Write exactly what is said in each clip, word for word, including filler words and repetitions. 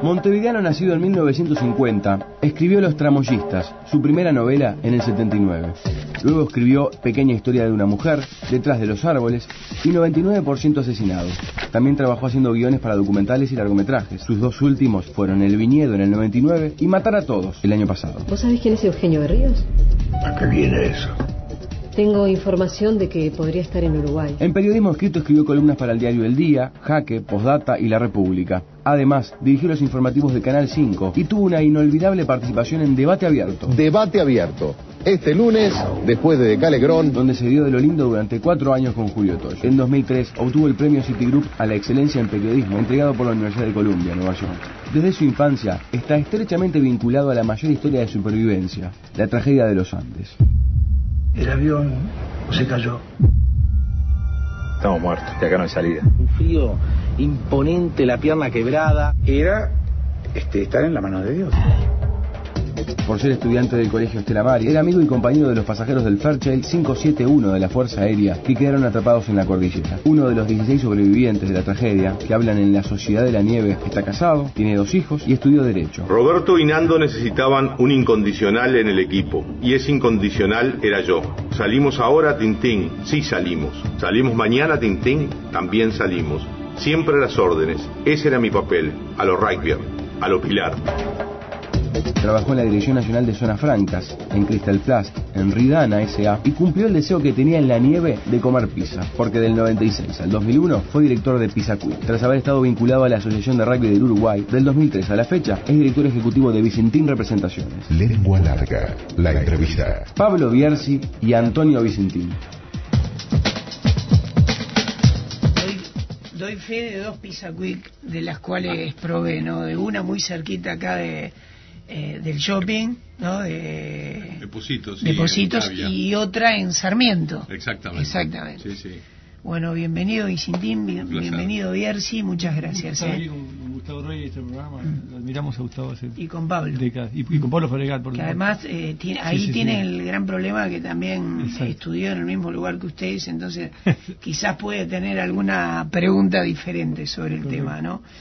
Montevideano, nacido en mil novecientos cincuenta, escribió Los Tramoyistas, su primera novela, en el setenta y nueve. Luego escribió Pequeña historia de una mujer, Detrás de los árboles y noventa y nueve por ciento asesinado. También trabajó haciendo guiones para documentales y largometrajes. Sus dos últimos fueron El viñedo en el noventa y nueve y Matar a todos el año pasado. ¿Vos sabés quién es Eugenio Berríos? ¿A qué viene eso? Tengo información de que podría estar en Uruguay. En periodismo escrito escribió columnas para el diario El Día, Jaque, Postdata y La República. Además, dirigió los informativos de Canal cinco y tuvo una inolvidable participación en Debate Abierto. Debate Abierto. Este lunes, después de Calegrón, donde se dio de lo lindo durante cuatro años con Julio Toyo. En dos mil tres obtuvo el premio Citigroup a la excelencia en periodismo, entregado por la Universidad de Columbia, Nueva York. Desde su infancia, está estrechamente vinculado a la mayor historia de supervivencia, la tragedia de los Andes. El avión se cayó. Estamos muertos, de acá no hay salida. Un frío imponente, la pierna quebrada. Era este, estar en la mano de Dios. Por ser estudiante del Colegio Estela Maris, era amigo y compañero de los pasajeros del Fairchild cinco siete uno de la Fuerza Aérea que quedaron atrapados en la cordillera. Uno de los dieciséis sobrevivientes de la tragedia, que hablan en La Sociedad de la Nieve, está casado, tiene dos hijos y estudió Derecho. Roberto y Nando necesitaban un incondicional en el equipo, y ese incondicional era yo. Salimos ahora, Tintín, sí salimos. Salimos mañana, Tintín, también salimos. Siempre las órdenes, ese era mi papel, a lo Reichberg, a lo Pilar. Trabajó en la Dirección Nacional de Zonas Francas, en Crystal Plast, en Ridana S A y cumplió el deseo que tenía en la nieve de comer pizza, porque del noventa y seis al dos mil uno fue director de Pizza Quick. Tras haber estado vinculado a la Asociación de Rugby del Uruguay, del dos mil tres a la fecha es director ejecutivo de Vicentín Representaciones. Lengua Larga, la entrevista. Pablo Bierzi y Antonio Vicentín. Doy, doy fe de dos Pizza Quick, de las cuales probé, ¿no? De una muy cerquita acá de... Eh, del shopping, ¿no? De, de Positos, sí, de Positos y otra en Sarmiento. Exactamente. Exactamente. Sí, sí. Bueno, bienvenido Vicentín, bien, bienvenido Bierzi, muchas gracias. Gustavo, eh. con, con Gustavo Reyes este programa, mm. lo admiramos a Gustavo. Hace y con Pablo. Décadas. Y, y con Pablo Fabregat. Por que además eh, tiene, ahí sí, sí, tiene sí. el gran problema que también Exacto. estudió en el mismo lugar que ustedes, entonces quizás puede tener alguna pregunta diferente sobre el Correcto. tema, ¿no?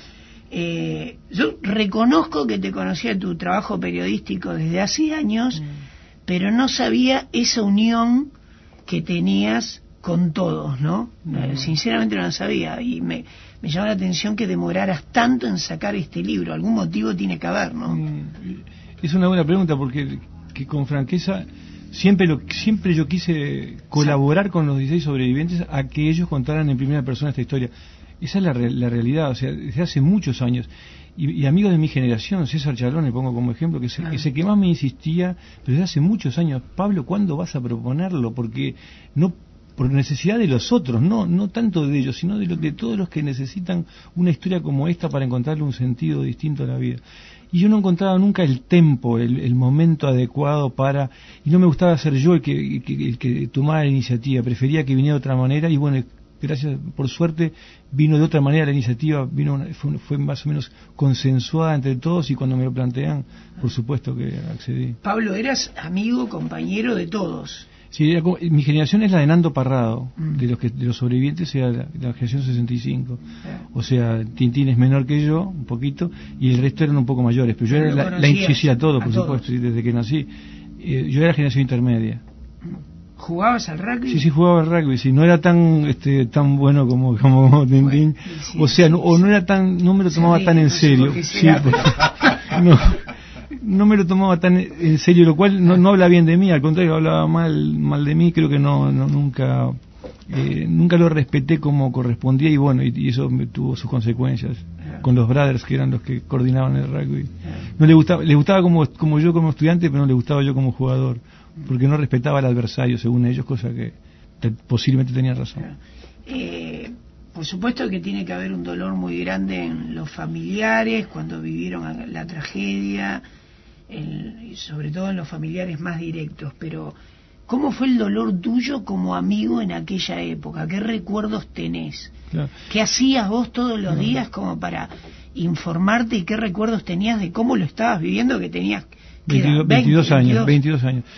Eh, yo reconozco que te conocía tu trabajo periodístico desde hace años, mm. pero no sabía esa unión que tenías con todos, ¿no? Mm. Eh, sinceramente no lo sabía y me, me llamó la atención que demoraras tanto en sacar este libro. Algún motivo tiene que haber, ¿no? Mm. Es una buena pregunta porque que con franqueza siempre lo siempre yo quise colaborar sí. con los dieciséis sobrevivientes a que ellos contaran en primera persona esta historia. Esa es la, re, la realidad, o sea, desde hace muchos años. Y, y amigos de mi generación, César Chalón, le pongo como ejemplo, que es, el, que es el que más me insistía, pero desde hace muchos años, Pablo, ¿cuándo vas a proponerlo? Porque no por necesidad de los otros, no no tanto de ellos, sino de, lo, de todos los que necesitan una historia como esta para encontrarle un sentido distinto a la vida. Y yo no encontraba nunca el tempo, el, el momento adecuado para... Y no me gustaba ser yo el que, el que, el que tomara la iniciativa, prefería que viniera de otra manera y bueno... Gracias, por suerte, vino de otra manera la iniciativa, vino una, fue, fue más o menos consensuada entre todos y cuando me lo plantean, por supuesto que accedí. Pablo, eras amigo, compañero de todos. Sí, era como, mi generación es la de Nando Parrado, mm. de los que de los sobrevivientes era la, la generación sesenta y cinco. Yeah. O sea, Tintín es menor que yo, un poquito, y el resto eran un poco mayores, pero yo pero era la, la sí, a todos, por todos. supuesto, desde que nací. Eh, yo era la generación intermedia. Mm. ¿Jugabas al rugby? Sí, sí, jugaba al rugby, sí, no era tan este tan bueno como como Tintín, bueno, sí, o sea, no, o no era tan, no me lo tomaba sí, tan en serio, sí, no, no me lo tomaba tan en serio, lo cual no, no habla bien de mí, al contrario, hablaba mal mal de mí, creo que no, no nunca eh, nunca lo respeté como correspondía y bueno, y, y eso me tuvo sus consecuencias con los brothers que eran los que coordinaban el rugby. No le gustaba, le gustaba como como yo como estudiante, pero no le gustaba yo como jugador. Porque no respetaba al adversario, según ellos, cosa que te, posiblemente tenían razón. Eh, por supuesto que tiene que haber un dolor muy grande en los familiares cuando vivieron la tragedia, el, y sobre todo en los familiares más directos, pero ¿cómo fue el dolor tuyo como amigo en aquella época? ¿Qué recuerdos tenés? Claro. ¿Qué hacías vos todos los no. días como para informarte y qué recuerdos tenías de cómo lo estabas viviendo que tenías... veintidós, veintidós años, veintidós años.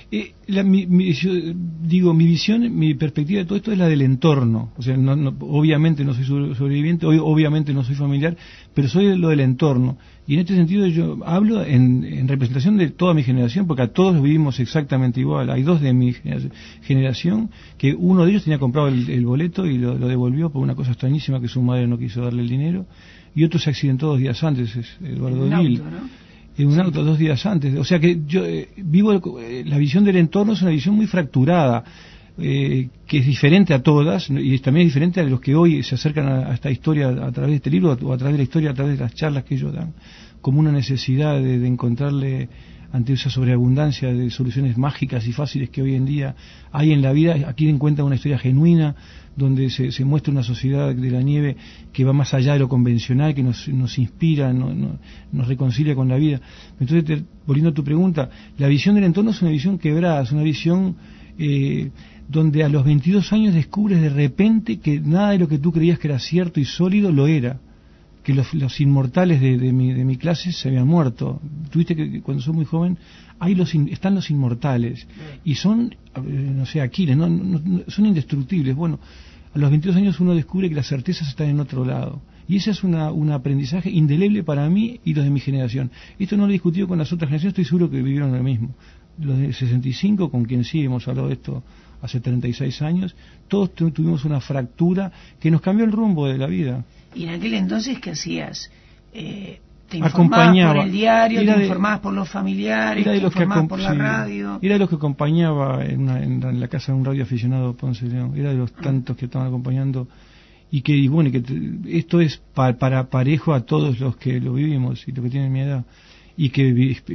Eh, la, mi, mi, yo digo, mi visión, mi perspectiva de todo esto es la del entorno. O sea, no, no, obviamente no soy sobreviviente, obviamente no soy familiar, pero soy lo del entorno. Y en este sentido yo hablo en, en representación de toda mi generación, porque a todos vivimos exactamente igual. Hay dos de mi generación, que uno de ellos tenía comprado el, el boleto y lo, lo devolvió por una cosa extrañísima, que su madre no quiso darle el dinero, y otro se accidentó dos días antes, es Eduardo Gil. En un auto dos días antes. O sea que yo eh, vivo eh, la visión del entorno es una visión muy fracturada, eh, que es diferente a todas y también es diferente a los que hoy se acercan a, a esta historia a través de este libro o a través de la historia, a través de las charlas que ellos dan, como una necesidad de, de encontrarle ante esa sobreabundancia de soluciones mágicas y fáciles que hoy en día hay en la vida. Aquí encuentran una historia genuina donde se, se muestra una sociedad de la nieve que va más allá de lo convencional, que nos, nos inspira, no, no, nos reconcilia con la vida. Entonces, te, volviendo a tu pregunta, la visión del entorno es una visión quebrada, es una visión eh, donde a los veintidós años descubres de repente que nada de lo que tú creías que era cierto y sólido lo era, que los, los inmortales de, de, mi, de mi clase se habían muerto. Tuviste que, que cuando sos muy joven, ahí los in, están los inmortales, y son, no sé, Aquiles, no, no, no, son indestructibles. Bueno, a los veintidós años uno descubre que las certezas están en otro lado, y ese es una, un aprendizaje indeleble para mí y los de mi generación. Esto no lo he discutido con las otras generaciones, estoy seguro que vivieron lo mismo. Los de sesenta y cinco, con quien sí hemos hablado de esto hace treinta y seis años, todos tuvimos una fractura que nos cambió el rumbo de la vida. ¿Y en aquel entonces qué hacías? Eh, ¿Te informabas por el diario, te informabas por los familiares, te informabas por la sí, radio? Era de los que acompañaba en, una, en, la, en la casa de un radio aficionado Ponce de León, era de los tantos que estaban acompañando, y que, y bueno, que te, esto es pa, para parejo a todos los que lo vivimos y los que tienen mi edad, y que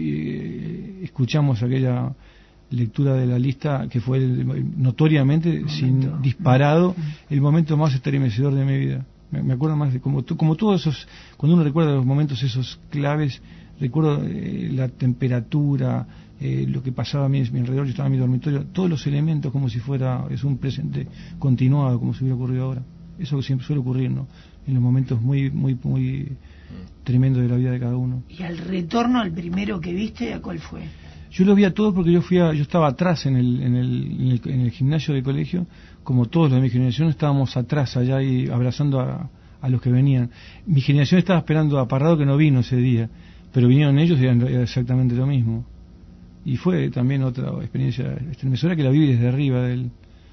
eh, escuchamos aquella lectura de la lista que fue el, notoriamente, momento. sin disparado, el momento más estremecedor de mi vida. Me acuerdo más de como, como todos esos, cuando uno recuerda los momentos esos claves, recuerdo eh, la temperatura, eh, lo que pasaba a mi, mi alrededor, yo estaba en mi dormitorio, todos los elementos como si fuera, es un presente continuado, como si hubiera ocurrido ahora. Eso siempre suele ocurrir, ¿no? En los momentos muy, muy, muy tremendos de la vida de cada uno. ¿Y al retorno, al primero que viste, a cuál fue? Yo lo vi a todos porque yo fui a, yo estaba atrás en el, en el, en el, en el gimnasio del colegio, como todos los de mi generación estábamos atrás allá y abrazando a, a los que venían. Mi generación estaba esperando a Parrado, que no vino ese día, pero vinieron ellos y era exactamente lo mismo. Y fue también otra experiencia estremecedora que la viví desde arriba del...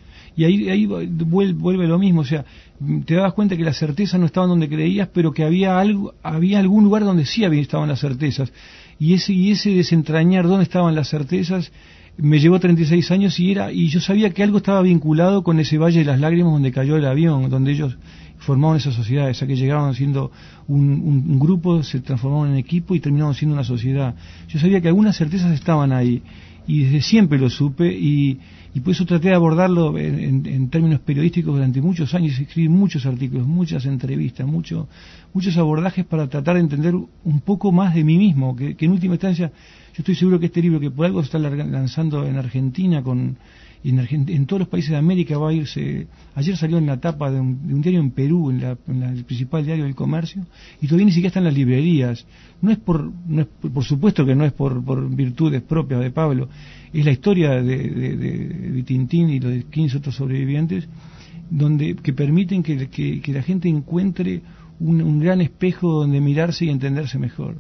Y ahí, ahí vuelve, vuelve lo mismo, o sea, te dabas cuenta que las certezas no estaban donde creías, pero que había algo, había algún lugar donde sí había, estaban las certezas. Y ese, y ese desentrañar dónde estaban las certezas me llevó treinta y seis años, y era, y yo sabía que algo estaba vinculado con ese Valle de las Lágrimas donde cayó el avión, donde ellos formaban esas sociedades, a que llegaban siendo un, un, un grupo, se transformaban en equipo y terminaban siendo una sociedad. Yo sabía que algunas certezas estaban ahí, y desde siempre lo supe, y, y por eso traté de abordarlo en, en, en términos periodísticos durante muchos años, escribí muchos artículos, muchas entrevistas, mucho, muchos abordajes para tratar de entender un poco más de mí mismo, que, que en última instancia yo estoy seguro que este libro, que por algo se está lanzando en Argentina, con y en, Argent en todos los países de América va a irse. Ayer salió en la tapa de un, de un diario en Perú, en, la, en la, el principal diario del comercio, y todavía ni siquiera está en las librerías. No es por, no es, por supuesto que no es por, por virtudes propias de Pablo, es la historia de, de, de, de Tintín y los quince otros sobrevivientes, donde que permiten que, que, que la gente encuentre un, un gran espejo donde mirarse y entenderse mejor.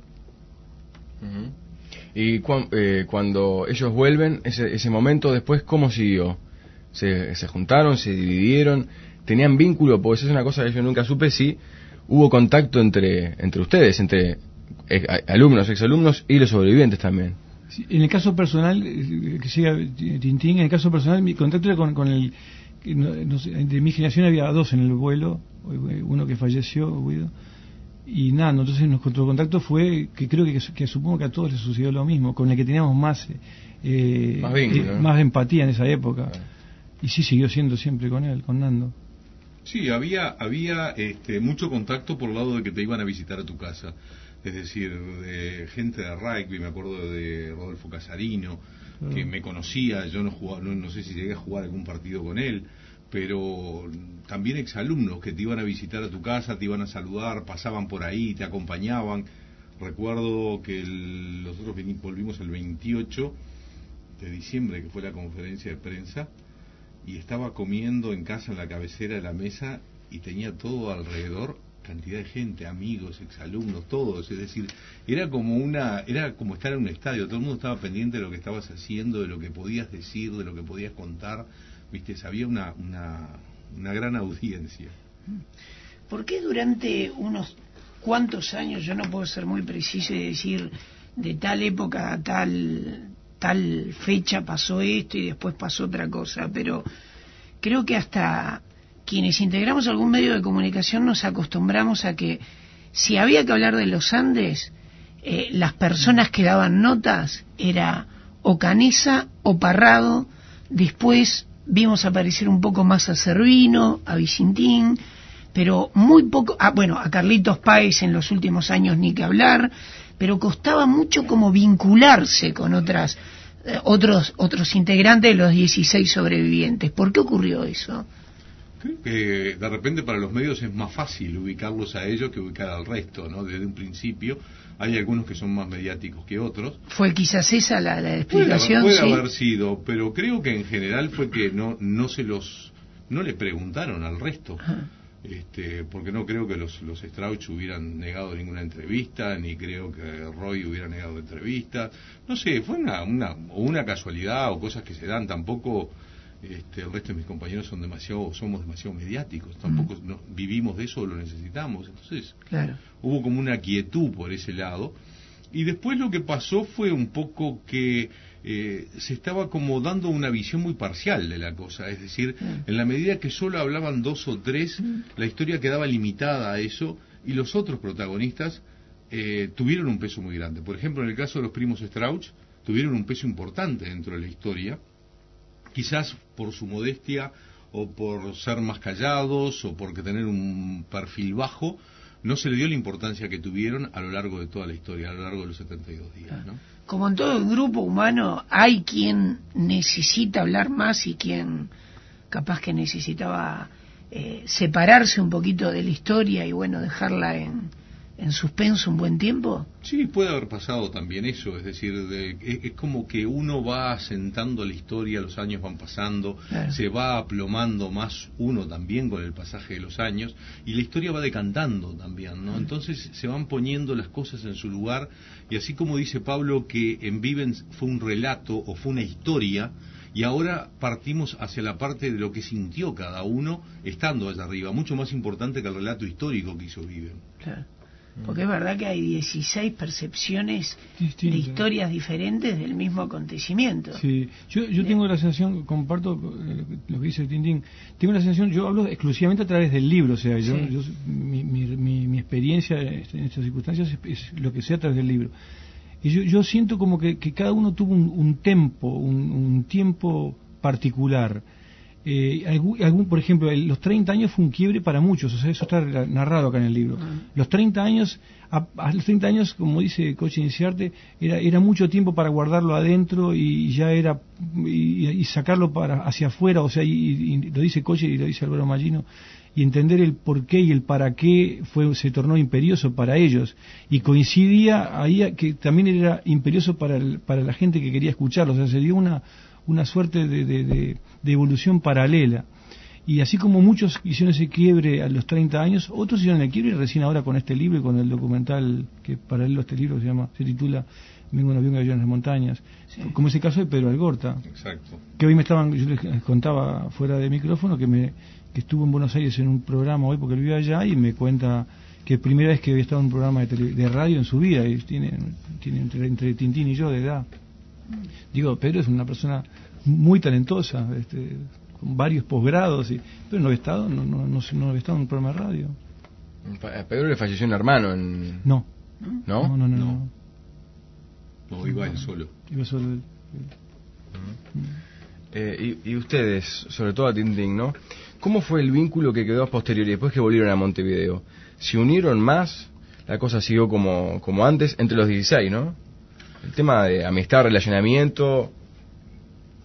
Uh-huh. Y cu eh, cuando ellos vuelven, ese, ese momento después, ¿cómo siguió? ¿Se, se juntaron, se dividieron? ¿Tenían vínculo? Porque eso es una cosa que yo nunca supe, si hubo contacto entre entre ustedes, entre eh, alumnos, exalumnos y los sobrevivientes también. Sí, en el caso personal, que siga Tintín, en el caso personal mi contacto era con, con el... No, no sé, de mi generación había dos en el vuelo, uno que falleció, Guido, y nada, entonces nuestro contacto fue, que creo que, que supongo que a todos les sucedió lo mismo, con el que teníamos más eh, más, vínculo, eh, ¿no? más empatía en esa época. Claro. Y sí, siguió siendo siempre con él, con Nando. Sí, había había este, mucho contacto por el lado de que te iban a visitar a tu casa, es decir, de gente de rugby, me acuerdo de Rodolfo Casarino, claro, que me conocía, yo no jugaba, no, no sé si llegué a jugar algún partido con él, pero también exalumnos que te iban a visitar a tu casa, te iban a saludar, pasaban por ahí, te acompañaban. Recuerdo que el, nosotros volvimos el veintiocho, de diciembre, que fue la conferencia de prensa, y estaba comiendo en casa en la cabecera de la mesa y tenía todo alrededor, cantidad de gente, amigos, exalumnos, todos, es decir, era como una, era como estar en un estadio, todo el mundo estaba pendiente de lo que estabas haciendo, de lo que podías decir, de lo que podías contar, viste, había una, una, una gran audiencia. ¿Por qué durante unos cuantos años, yo no puedo ser muy preciso y decir de tal época a tal, tal fecha pasó esto y después pasó otra cosa, pero creo que hasta quienes integramos algún medio de comunicación nos acostumbramos a que si había que hablar de los Andes, eh, las personas que daban notas era o Canessa o Parrado, después vimos aparecer un poco más a Cervino, a Vicentín, pero muy poco, ah, bueno, a Carlitos Páez en los últimos años ni que hablar, pero costaba mucho como vincularse con otras eh, otros otros integrantes de los dieciséis sobrevivientes. ¿Por qué ocurrió eso? Creo que de repente para los medios es más fácil ubicarlos a ellos que ubicar al resto, ¿no? Desde un principio hay algunos que son más mediáticos que otros. ¿Fue quizás esa la, la explicación? Puede, puede ¿sí? haber sido, pero creo que en general fue que no no se los no le preguntaron al resto. Ajá. Este, porque no creo que los, los Strauch hubieran negado ninguna entrevista, ni creo que Roy hubiera negado entrevista. No sé, fue una, una, una casualidad o cosas que se dan. Tampoco este, el resto de mis compañeros son demasiado, somos demasiado mediáticos. Tampoco mm. no, vivimos de eso o lo necesitamos. Entonces, claro. Hubo como una quietud por ese lado. Y después lo que pasó fue un poco que eh, se estaba como dando una visión muy parcial de la cosa, es decir, mm. en la medida que solo hablaban dos o tres, mm. la historia quedaba limitada a eso y los otros protagonistas eh, tuvieron un peso muy grande. Por ejemplo, en el caso de los primos Strauch, tuvieron un peso importante dentro de la historia, quizás por su modestia o por ser más callados o porque tener un perfil bajo, no se le dio la importancia que tuvieron a lo largo de toda la historia, a lo largo de los setenta y dos días, ¿no? Como en todo grupo humano, hay quien necesita hablar más y quien capaz que necesitaba eh, separarse un poquito de la historia y, bueno, dejarla en, en suspenso un buen tiempo. Sí, puede haber pasado también eso, es decir, de, es, es como que uno va asentando la historia, los años van pasando, claro. Se va aplomando más uno también con el pasaje de los años y la historia va decantando también, ¿no? Entonces se van poniendo las cosas en su lugar y así como dice Pablo que en Vivens fue un relato o fue una historia y ahora partimos hacia la parte de lo que sintió cada uno estando allá arriba, mucho más importante que el relato histórico que hizo Viven. Claro. Porque es verdad que hay dieciséis percepciones distintas, de historias diferentes del mismo acontecimiento. Sí, yo, yo tengo la sensación, comparto lo que dice Tintín, tengo la sensación, yo hablo exclusivamente a través del libro, o sea, yo, sí. yo mi, mi, mi, mi experiencia en estas circunstancias es, es lo que sé a través del libro. Y yo, yo siento como que, que cada uno tuvo un, un tempo, un, un tiempo particular. Eh, algún, algún, por ejemplo, el, los treinta años fue un quiebre para muchos, o sea, eso está narrado acá en el libro. Uh-huh. Los treinta años, a, a los treinta años, como dice Coche Inciarte, era, era mucho tiempo para guardarlo adentro y ya era, y, y sacarlo para hacia afuera, o sea, y, y lo dice Coche y lo dice Álvaro Mallino, y entender el por qué y el para qué fue, se tornó imperioso para ellos. Y coincidía ahí que también era imperioso para, el, para la gente que quería escucharlo, o sea, se dio una una suerte de, de, de, de evolución paralela. Y así como muchos hicieron ese quiebre a los treinta años, otros hicieron el quiebre recién ahora con este libro y con el documental que paralelo a este libro se llama, se titula Vengo en avión, aviones de montañas, sí. Como ese caso de Pedro Algorta. Exacto. Que hoy me estaban, yo les contaba fuera de micrófono que me que estuvo en Buenos Aires en un programa hoy porque él vive allá y me cuenta que primera vez que había estado en un programa de, tele, de radio en su vida y tiene, tiene entre, entre Tintín y yo de edad. Digo, Pedro es una persona muy talentosa, este, con varios posgrados, y, pero no había estado, no, no, no, no había estado en un programa de radio. A Pedro le falleció un hermano en... No. ¿No? No, no, no. No, no iba él solo. Iba solo él. Uh-huh. eh, y, y ustedes, sobre todo a Tintín, ¿no? ¿Cómo fue el vínculo que quedó a posteriori, después que volvieron a Montevideo? ¿Se unieron más? ¿La cosa siguió como, como antes, entre los dieciséis, no? El tema de amistad, relacionamiento.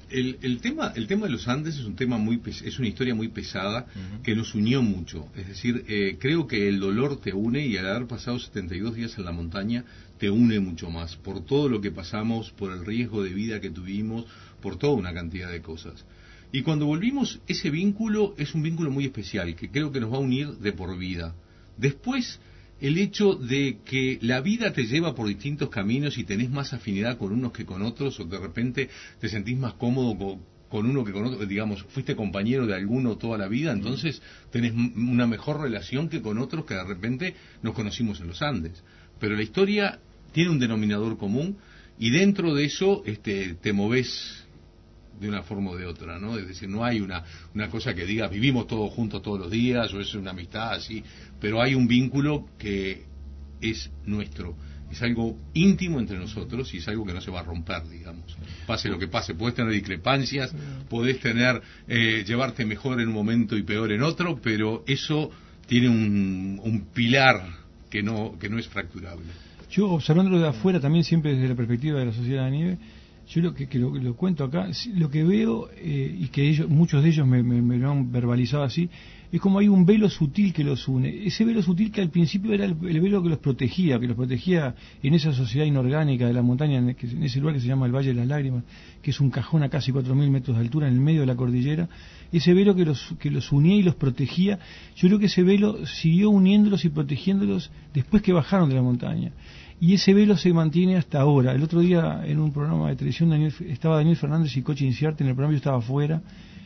El, el tema el tema de los Andes es un tema muy pes- es una historia muy pesada uh-huh. que nos unió mucho. Es decir, eh, creo que el dolor te une, y al haber pasado setenta y dos días en la montaña te une mucho más por todo lo que pasamos, por el riesgo de vida que tuvimos, por toda una cantidad de cosas. Y cuando volvimos, ese vínculo es un vínculo muy especial que creo que nos va a unir de por vida. Después, el hecho de que la vida te lleva por distintos caminos y tenés más afinidad con unos que con otros, o de repente te sentís más cómodo con, con uno que con otro, digamos, fuiste compañero de alguno toda la vida, entonces tenés una mejor relación que con otros que de repente nos conocimos en los Andes. Pero la historia tiene un denominador común, y dentro de eso este, te movés de una forma o de otra, ¿no? Es decir, no hay una, una cosa que diga vivimos todos juntos todos los días, o es una amistad así, pero hay un vínculo que es nuestro, es algo íntimo entre nosotros, y es algo que no se va a romper, digamos, pase lo que pase. Podés tener discrepancias, podés tener eh, llevarte mejor en un momento y peor en otro, pero eso tiene un, un pilar que no, que no es fracturable. Yo, observándolo de afuera, también siempre desde la perspectiva de la Sociedad de la Nieve, yo lo que, que lo, lo cuento acá, lo que veo, eh, y que ellos, muchos de ellos me, me, me lo han verbalizado así, es como hay un velo sutil que los une. Ese velo sutil que al principio era el, el velo que los protegía, que los protegía en esa sociedad inorgánica de la montaña, en, en ese lugar que se llama el Valle de las Lágrimas, que es un cajón a casi cuatro mil metros de altura en el medio de la cordillera. Ese velo que los, que los unía y los protegía, yo creo que ese velo siguió uniéndolos y protegiéndolos después que bajaron de la montaña. Y ese velo se mantiene hasta ahora. El otro día, en un programa de televisión, Daniel, estaba Daniel Fernández y Coche Inciarte, en el programa yo estaba afuera,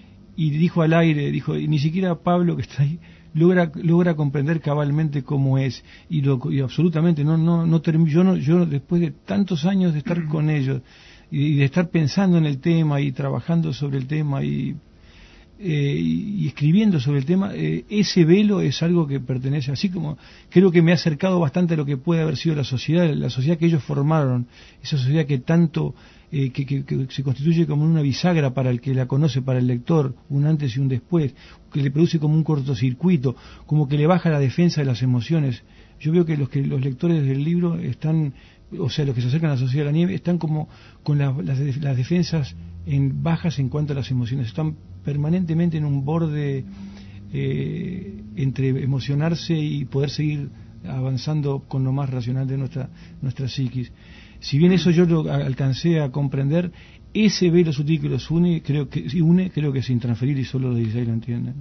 y dijo al aire, dijo, ni siquiera Pablo, que está ahí, logra logra comprender cabalmente cómo es, y, lo, y absolutamente, no no no term, yo no yo después de tantos años de estar con ellos, y de estar pensando en el tema, y trabajando sobre el tema, y Eh, y, y escribiendo sobre el tema, eh, ese velo es algo que pertenece, así como creo que me ha acercado bastante a lo que puede haber sido la sociedad, la sociedad que ellos formaron, esa sociedad que tanto, eh, que, que, que se constituye como una bisagra para el que la conoce, para el lector, un antes y un después, que le produce como un cortocircuito, como que le baja la defensa de las emociones. Yo veo que los que los lectores del libro están, o sea, los que se acercan a la Sociedad de la Nieve, están como con la, las, las defensas en bajas en cuanto a las emociones, están permanentemente en un borde eh, entre emocionarse y poder seguir avanzando con lo más racional de nuestra nuestra psiquis. Si bien eso yo lo alcancé a comprender, ese velo sutil que los une, creo que une, creo que es intransferible, y solo los dieciséis lo entienden.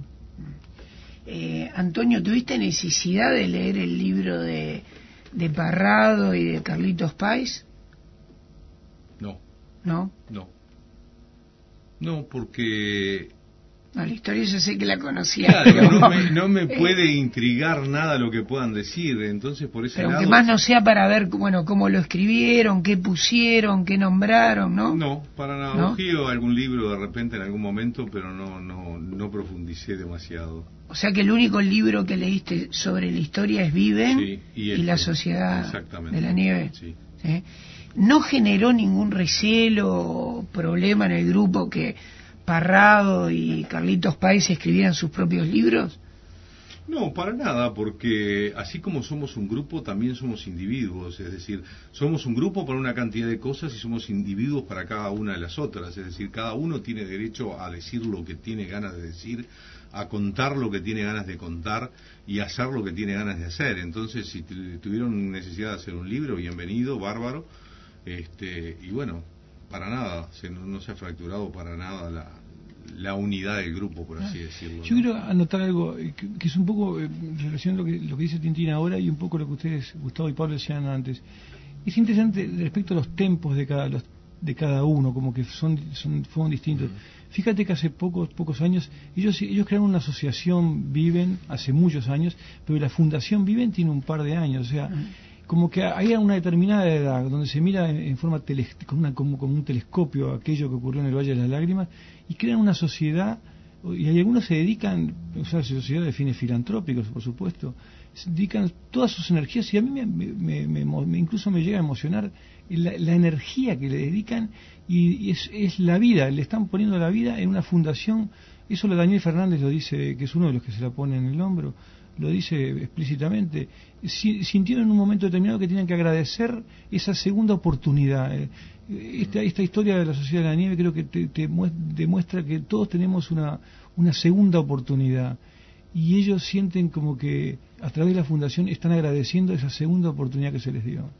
Eh, Antonio, ¿tuviste necesidad de leer el libro de, de Parrado y de Carlitos Páez? No. ¿No? No. No, porque... No, la historia yo sé que la conocía. Claro, pero... no, me, no me puede intrigar nada lo que puedan decir, entonces por ese pero lado... que más no sea para ver, bueno, cómo lo escribieron, qué pusieron, qué nombraron, ¿no? No, para nada. ¿No? Ojeo algún libro de repente en algún momento, pero no, no, no profundicé demasiado. O sea que el único libro que leíste sobre la historia es Viven, sí, y, y la Sociedad de la Nieve. Sí. ¿Sí? ¿No generó ningún recelo o problema en el grupo que Parrado y Carlitos Páez escribieran sus propios libros? No, para nada, porque así como somos un grupo, también somos individuos, es decir, somos un grupo para una cantidad de cosas y somos individuos para cada una de las otras, es decir, cada uno tiene derecho a decir lo que tiene ganas de decir, a contar lo que tiene ganas de contar y a hacer lo que tiene ganas de hacer. Entonces, si tuvieron necesidad de hacer un libro, bienvenido, bárbaro. Este, y bueno, para nada, se, no, no se ha fracturado para nada la, la unidad del grupo, por así decirlo. Yo ¿no? quiero anotar algo que, que es un poco eh, en relación a lo que, lo que dice Tintín ahora, y un poco lo que ustedes, Gustavo y Pablo, decían antes. Es interesante respecto a los tempos de cada, los, de cada uno, como que son, son fueron distintos. Mm. Fíjate que hace pocos pocos años ellos ellos crearon una asociación Viven hace muchos años, pero la Fundación Viven tiene un par de años, o sea, mm. como que hay una determinada edad donde se mira en, en forma tele, con una, como, como un telescopio aquello que ocurrió en el Valle de las Lágrimas, y crean una sociedad, y hay algunos se dedican, o sea, sociedad de fines filantrópicos, por supuesto, se dedican todas sus energías, y a mí me, me, me, me incluso me llega a emocionar la, la energía que le dedican, y, y es, es la vida, le están poniendo la vida en una fundación. Eso lo Daniel Fernández lo dice, que es uno de los que se la pone en el hombro, lo dice explícitamente, si, sintieron en un momento determinado que tenían que agradecer esa segunda oportunidad. Esta, esta historia de la Sociedad de la Nieve creo que te, te demuestra que todos tenemos una, una segunda oportunidad, y ellos sienten como que a través de la fundación están agradeciendo esa segunda oportunidad que se les dio.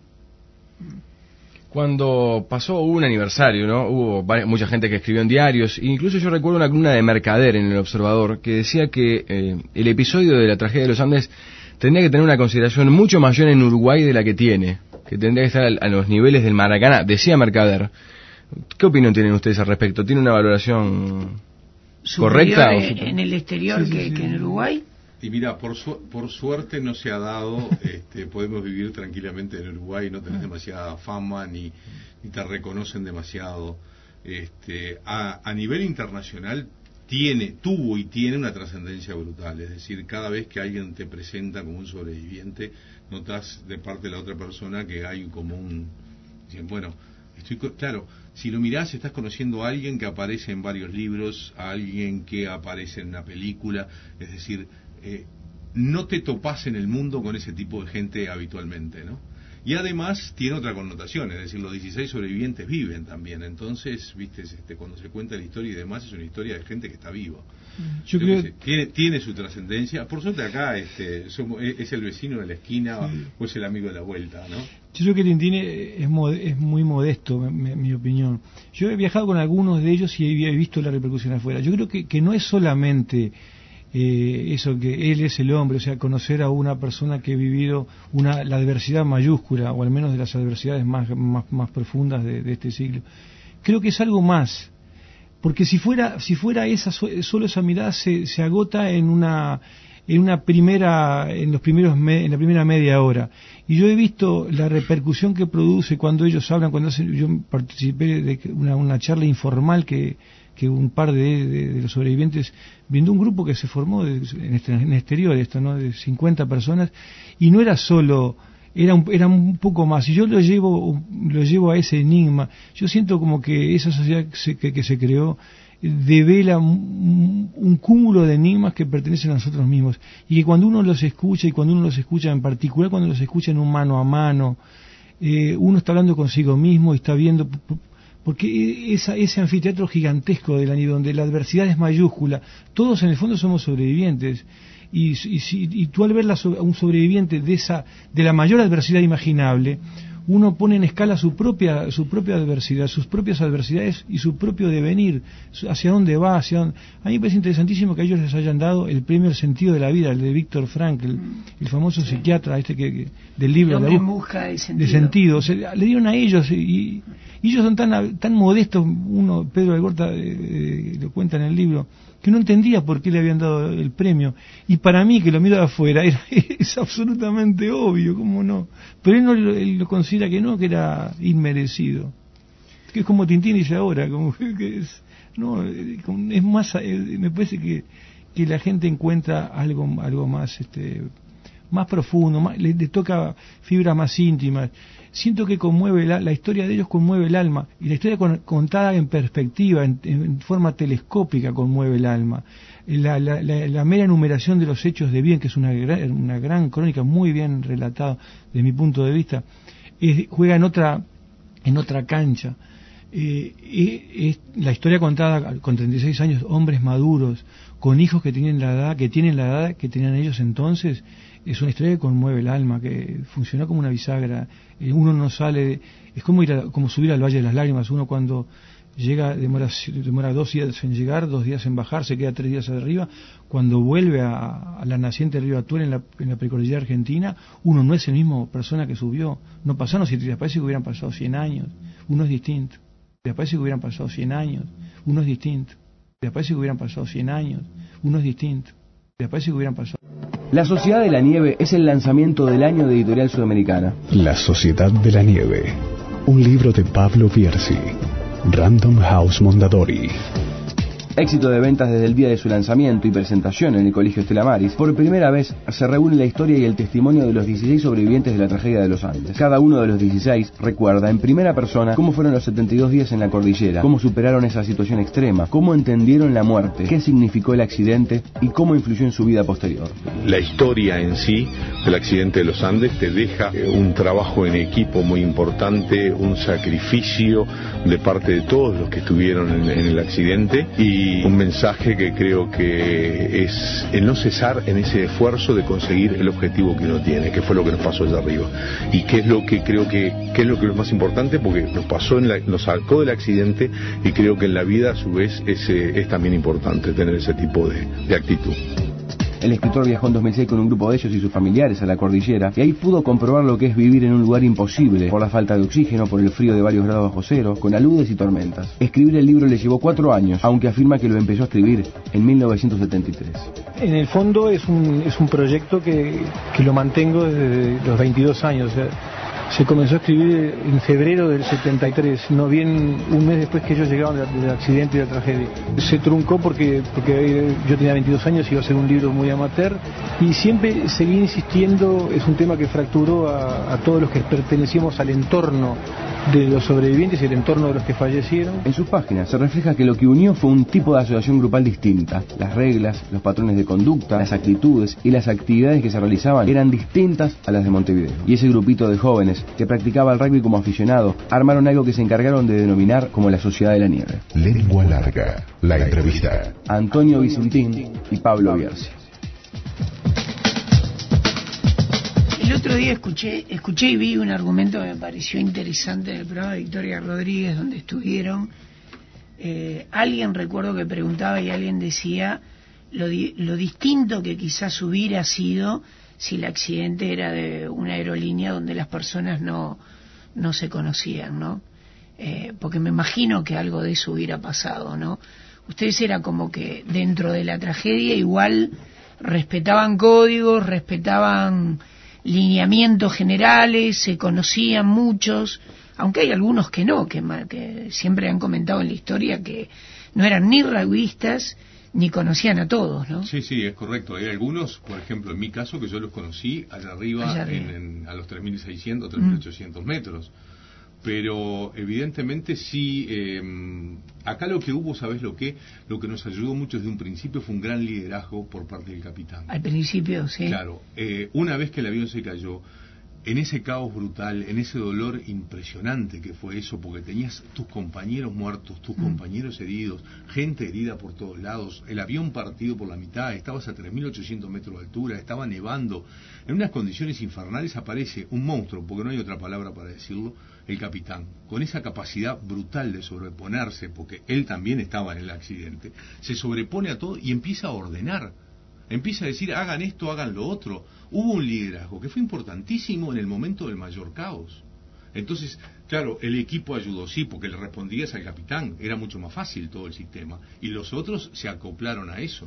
Cuando pasó hubo un aniversario, ¿no? Hubo varias, mucha gente que escribió en diarios, incluso yo recuerdo una columna de Mercader en El Observador que decía que eh, el episodio de la tragedia de los Andes tendría que tener una consideración mucho mayor en Uruguay de la que tiene, que tendría que estar a, a los niveles del Maracaná, decía Mercader. ¿Qué opinión tienen ustedes al respecto? ¿Tiene una valoración correcta? En, en el exterior sí, que, sí, sí. que en Uruguay. Y mira, por, su, por suerte no se ha dado, este, podemos vivir tranquilamente en Uruguay, no tenés demasiada fama ni, ni te reconocen demasiado. Este, a, a nivel internacional tiene, tuvo y tiene una trascendencia brutal, es decir, cada vez que alguien te presenta como un sobreviviente, notas de parte de la otra persona que hay como un, dicen, bueno, estoy, claro, si lo mirás estás conociendo a alguien que aparece en varios libros, a alguien que aparece en una película, es decir, Eh, no te topás en el mundo con ese tipo de gente habitualmente, ¿no? Y además tiene otra connotación, es decir, los dieciséis sobrevivientes viven también, entonces, viste, este, cuando se cuenta la historia y demás, es una historia de gente que está viva. Yo, Yo creo que tiene, tiene su trascendencia. Por suerte acá este, somos, es el vecino de la esquina, sí. o es el amigo de la vuelta, ¿no? Yo creo que Tintín es, es muy modesto, en mi opinión. Yo he viajado con algunos de ellos y he visto la repercusión afuera. Yo creo que, que no es solamente Eh, eso, que él es el hombre, o sea, conocer a una persona que ha vivido una, la adversidad mayúscula, o al menos de las adversidades más, más, más profundas de, de este siglo. Creo que es algo más, porque si fuera, si fuera esa, solo esa mirada se, se agota en una, en una primera, en los primeros, me, en la primera media hora. Y yo he visto la repercusión que produce cuando ellos hablan, cuando hacen, yo participé de una, una charla informal que que un par de, de, de los sobrevivientes, viendo un grupo que se formó de, en, este, en exterior, esto, ¿no? De cincuenta personas, y no era solo, era un, era un poco más, y yo lo llevo, lo llevo a ese enigma. Yo siento como que esa sociedad que se, que, que se creó devela un, un cúmulo de enigmas que pertenecen a nosotros mismos, y que cuando uno los escucha, y cuando uno los escucha en particular, cuando los escucha en un mano a mano, eh, uno está hablando consigo mismo y está viendo, porque esa, ese anfiteatro gigantesco de la nieve, donde la adversidad es mayúscula, todos en el fondo somos sobrevivientes, y, y, y tú al ver la, a un sobreviviente de esa, de la mayor adversidad imaginable, uno pone en escala su propia, su propia adversidad, sus propias adversidades y su propio devenir, hacia dónde va, hacia dónde. A mí me parece interesantísimo que a ellos les hayan dado el premio El sentido de la vida, el de Víctor Frankl, el, el famoso sí. psiquiatra este que, que del libro de, la busca de sentido, de sentido. O sea, le dieron a ellos, y, y ellos son tan, tan modestos. Uno, Pedro Algorta, eh, eh, lo cuenta en el libro, que no entendía por qué le habían dado el premio, y para mí, que lo miro de afuera, era, es absolutamente obvio, ¿cómo no? Pero él, no, él lo considera que no, que era inmerecido, que es como Tintín dice ahora, como que es, no, es más, me parece que, que la gente encuentra algo, algo más, este, más profundo, más, le, le toca fibras más íntimas. Siento que conmueve la, la historia de ellos conmueve el alma, y la historia con, contada en perspectiva, en, en forma telescópica, conmueve el alma. La, la, la, la mera enumeración de los hechos de bien, que es una gran, una gran crónica muy bien relatada desde mi punto de vista, es, juega en otra en otra cancha. Eh, es, es la historia contada con treinta y seis años, hombres maduros, con hijos que tienen la edad que tienen la edad que tenían ellos entonces. Es una historia que conmueve el alma, que funciona como una bisagra. Uno no sale de, es como ir a, como subir al Valle de las Lágrimas. Uno cuando llega demora demora dos días en llegar, dos días en bajar, se queda tres días arriba. Cuando vuelve a, a la naciente río Atuel en la, en la precordillera argentina, uno no es el mismo persona que subió. No pasaron siete días, parece que hubieran pasado cien años. Uno es distinto. Parece que hubieran pasado cien años. Uno es distinto. Parece que hubieran pasado cien años. Uno es distinto. Parece que hubieran pasado. La Sociedad de la Nieve es el lanzamiento del año de Editorial Sudamericana. La Sociedad de la Nieve, un libro de Pablo Bierzi, Random House Mondadori. Éxito de ventas desde el día de su lanzamiento y presentación en el Colegio Estela Maris, por primera vez se reúne la historia y el testimonio de los dieciséis sobrevivientes de la tragedia de los Andes. Cada uno de los dieciséis recuerda en primera persona cómo fueron los setenta y dos días en la cordillera, cómo superaron esa situación extrema, cómo entendieron la muerte, qué significó el accidente y cómo influyó en su vida posterior. La historia en sí del accidente de los Andes te deja un trabajo en equipo muy importante, un sacrificio de parte de todos los que estuvieron en, en el accidente y un mensaje que creo que es el no cesar en ese esfuerzo de conseguir el objetivo que uno tiene, que fue lo que nos pasó allá arriba y que es lo que creo que, que es lo que es más importante porque nos pasó, en la, nos sacó del accidente y creo que en la vida a su vez es, es también importante tener ese tipo de, de actitud. El escritor viajó en dos mil seis con un grupo de ellos y sus familiares a la cordillera y ahí pudo comprobar lo que es vivir en un lugar imposible por la falta de oxígeno, por el frío de varios grados bajo cero, con aludes y tormentas. Escribir el libro le llevó cuatro años, aunque afirma que lo empezó a escribir en mil novecientos setenta y tres. En el fondo es un, es un proyecto que, que lo mantengo desde los veintidós años. O sea, se comenzó a escribir en febrero del setenta y tres, no bien un mes después que ellos llegaron del accidente y de la tragedia. Se truncó porque, porque yo tenía veintidós años y iba a ser un libro muy amateur y siempre seguí insistiendo, es un tema que fracturó a, a todos los que pertenecíamos al entorno de los sobrevivientes y el entorno de los que fallecieron. En sus páginas se refleja que lo que unió fue un tipo de asociación grupal distinta. Las reglas, los patrones de conducta, las actitudes y las actividades que se realizaban eran distintas a las de Montevideo. Y ese grupito de jóvenes que practicaba el rugby como aficionado armaron algo que se encargaron de denominar como la Sociedad de la Nieve. Lengua Larga, la entrevista. Antonio Vicentín y Pablo Bierzi. El otro día escuché, escuché y vi un argumento que me pareció interesante en el programa de Victoria Rodríguez, donde estuvieron. Eh, alguien, recuerdo que preguntaba y alguien decía lo, di, lo distinto que quizás hubiera sido si el accidente era de una aerolínea donde las personas no, no se conocían, ¿no? Eh, porque me imagino que algo de eso hubiera pasado, ¿no? Ustedes era como que dentro de la tragedia igual respetaban códigos, respetaban lineamientos generales, se conocían muchos, aunque hay algunos que no, que, que siempre han comentado en la historia que no eran ni rugbyistas ni conocían a todos, ¿no? Sí, sí, es correcto. Hay algunos, por ejemplo, en mi caso, que yo los conocí allá arriba, allá arriba. En, en, a los tres mil seiscientos, tres mil ochocientos mm. metros. Pero evidentemente sí, eh, acá lo que hubo, ¿sabes lo que? Lo que nos ayudó mucho desde un principio fue un gran liderazgo por parte del capitán. Al principio, sí. Claro, eh, una vez que el avión se cayó, en ese caos brutal, en ese dolor impresionante que fue eso, porque tenías tus compañeros muertos, tus mm. compañeros heridos, gente herida por todos lados, el avión partido por la mitad, estabas a tres mil ochocientos metros de altura, estaba nevando, en unas condiciones infernales aparece un monstruo, porque no hay otra palabra para decirlo, el capitán, con esa capacidad brutal de sobreponerse, porque él también estaba en el accidente, se sobrepone a todo y empieza a ordenar. Empieza a decir, hagan esto, hagan lo otro. Hubo un liderazgo que fue importantísimo en el momento del mayor caos. Entonces, claro, el equipo ayudó, sí, porque le respondías al capitán, era mucho más fácil todo el sistema. Y los otros se acoplaron a eso.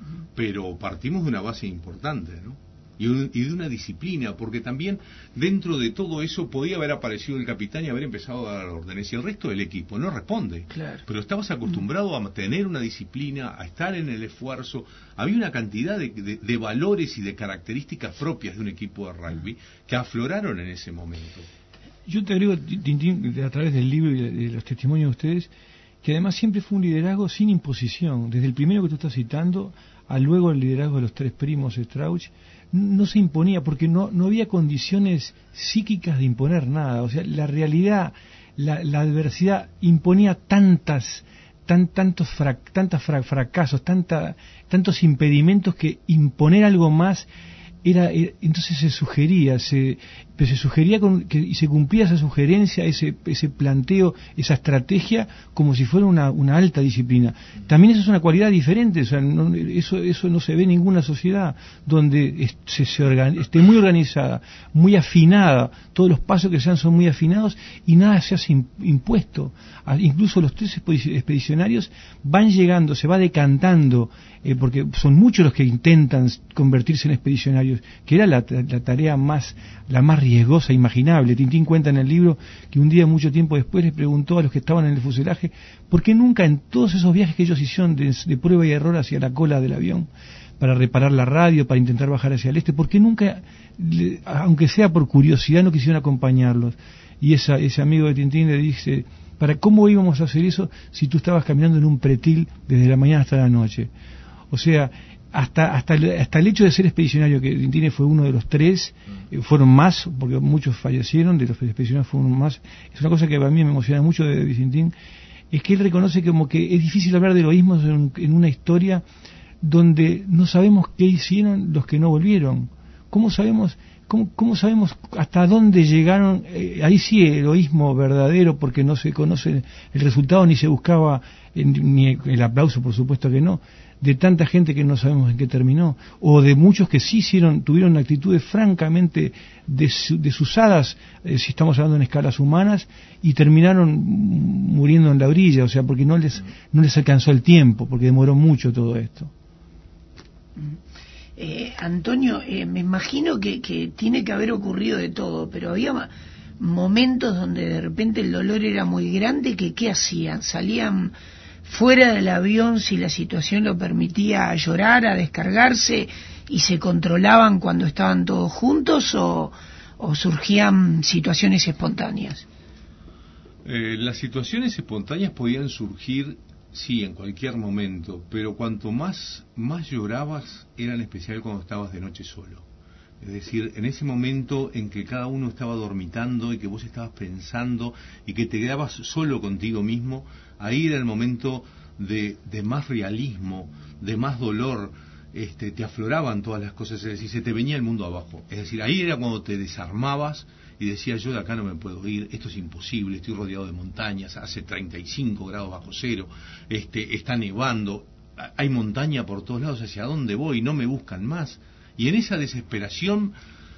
Pero partimos de una base importante, ¿no? Y, un, y de una disciplina, porque también dentro de todo eso podía haber aparecido el capitán y haber empezado a dar órdenes, y el resto del equipo no responde. Claro. Pero estabas acostumbrado a tener una disciplina, a estar en el esfuerzo. Había una cantidad de, de, de valores y de características propias de un equipo de rugby que afloraron en ese momento. Yo te agrego, Tintín, a través del libro y de, de los testimonios de ustedes, que además siempre fue un liderazgo sin imposición. Desde el primero que tú estás citando, a luego el liderazgo de los tres primos Strauch, no se imponía porque no, no había condiciones psíquicas de imponer nada. O sea, la realidad, la, la adversidad imponía tantas, tan, tantos fra, tantas fra, fracasos, tanta, tantos impedimentos que imponer algo más era, era entonces se sugería, se, pero se sugería con, que, y se cumplía esa sugerencia, ese, ese planteo, esa estrategia como si fuera una, una alta disciplina. También eso es una cualidad diferente, o sea, no, eso, eso no se ve en ninguna sociedad donde es, se, se organ, esté muy organizada, muy afinada, todos los pasos que se dan son muy afinados y nada se hace impuesto. Incluso los tres expedicionarios van llegando, se va decantando, eh, porque son muchos los que intentan convertirse en expedicionarios, escenarios, que era la, la tarea más la más riesgosa imaginable. Tintín cuenta en el libro que un día, mucho tiempo después, les preguntó a los que estaban en el fuselaje por qué nunca en todos esos viajes que ellos hicieron de, de prueba y error hacia la cola del avión, para reparar la radio, para intentar bajar hacia el este, por qué nunca, aunque sea por curiosidad, no quisieron acompañarlos. Y esa, ese amigo de Tintín le dice, ¿para cómo íbamos a hacer eso si tú estabas caminando en un pretil desde la mañana hasta la noche? O sea, hasta hasta el, hasta el hecho de ser expedicionario, que Tintín fue uno de los tres, eh, fueron más, porque muchos fallecieron, de los expedicionarios fueron más. Es una cosa que a mí me emociona mucho de, de Tintín, es que él reconoce como que es difícil hablar de heroísmos en, en una historia donde no sabemos qué hicieron los que no volvieron. ¿Cómo sabemos cómo, cómo sabemos hasta dónde llegaron? Eh, ahí sí, heroísmo verdadero, porque no se conoce el resultado ni se buscaba eh, ni el aplauso, por supuesto que no, de tanta gente que no sabemos en qué terminó, o de muchos que sí hicieron, tuvieron actitudes francamente des, desusadas, eh, si estamos hablando en escalas humanas, y terminaron muriendo en la orilla, o sea, porque no les no les alcanzó el tiempo, porque demoró mucho todo esto. Eh, Antonio, eh, me imagino que, que tiene que haber ocurrido de todo, pero había ma- momentos donde de repente el dolor era muy grande, que ¿qué hacían? ¿Salían fuera del avión si la situación lo permitía a llorar, a descargarse, y se controlaban cuando estaban todos juntos, o, o surgían situaciones espontáneas? Eh, las situaciones espontáneas podían surgir, sí, en cualquier momento, pero cuanto más, más llorabas, era en especial cuando estabas de noche solo. Es decir, en ese momento en que cada uno estaba dormitando y que vos estabas pensando y que te quedabas solo contigo mismo, ahí era el momento de, de más realismo, de más dolor, este, te afloraban todas las cosas, es decir, se te venía el mundo abajo. Es decir, ahí era cuando te desarmabas y decías, yo de acá no me puedo ir, esto es imposible, estoy rodeado de montañas, hace treinta y cinco grados bajo cero, este, está nevando, hay montaña por todos lados, ¿hacia dónde voy? No me buscan más. Y en esa desesperación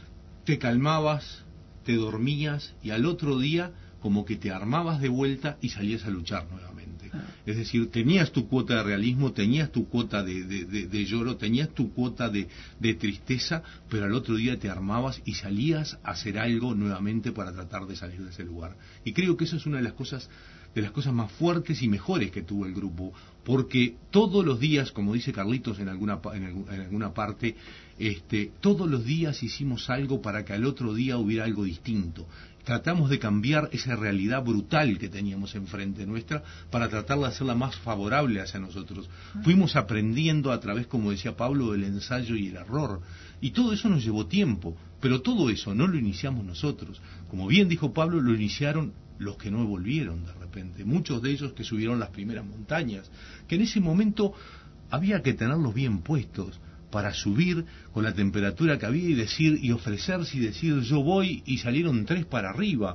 te calmabas, te dormías, y al otro día como que te armabas de vuelta y salías a luchar nuevamente. Es decir, tenías tu cuota de realismo, tenías tu cuota de, de, de, de lloro, tenías tu cuota de, de tristeza, pero al otro día te armabas y salías a hacer algo nuevamente para tratar de salir de ese lugar. Y creo que eso es una de las cosas de las cosas más fuertes y mejores que tuvo el grupo, porque todos los días, como dice Carlitos en alguna en, en alguna parte, este, todos los días hicimos algo para que al otro día hubiera algo distinto. Tratamos de cambiar esa realidad brutal que teníamos enfrente nuestra para tratar de hacerla más favorable hacia nosotros. Fuimos aprendiendo a través, como decía Pablo, del ensayo y el error. Y todo eso nos llevó tiempo, pero todo eso no lo iniciamos nosotros. Como bien dijo Pablo, lo iniciaron los que no volvieron de repente. Muchos de ellos que subieron las primeras montañas, que en ese momento había que tenerlos bien puestos para subir con la temperatura que había y decir y ofrecerse y decir yo voy, y salieron tres para arriba.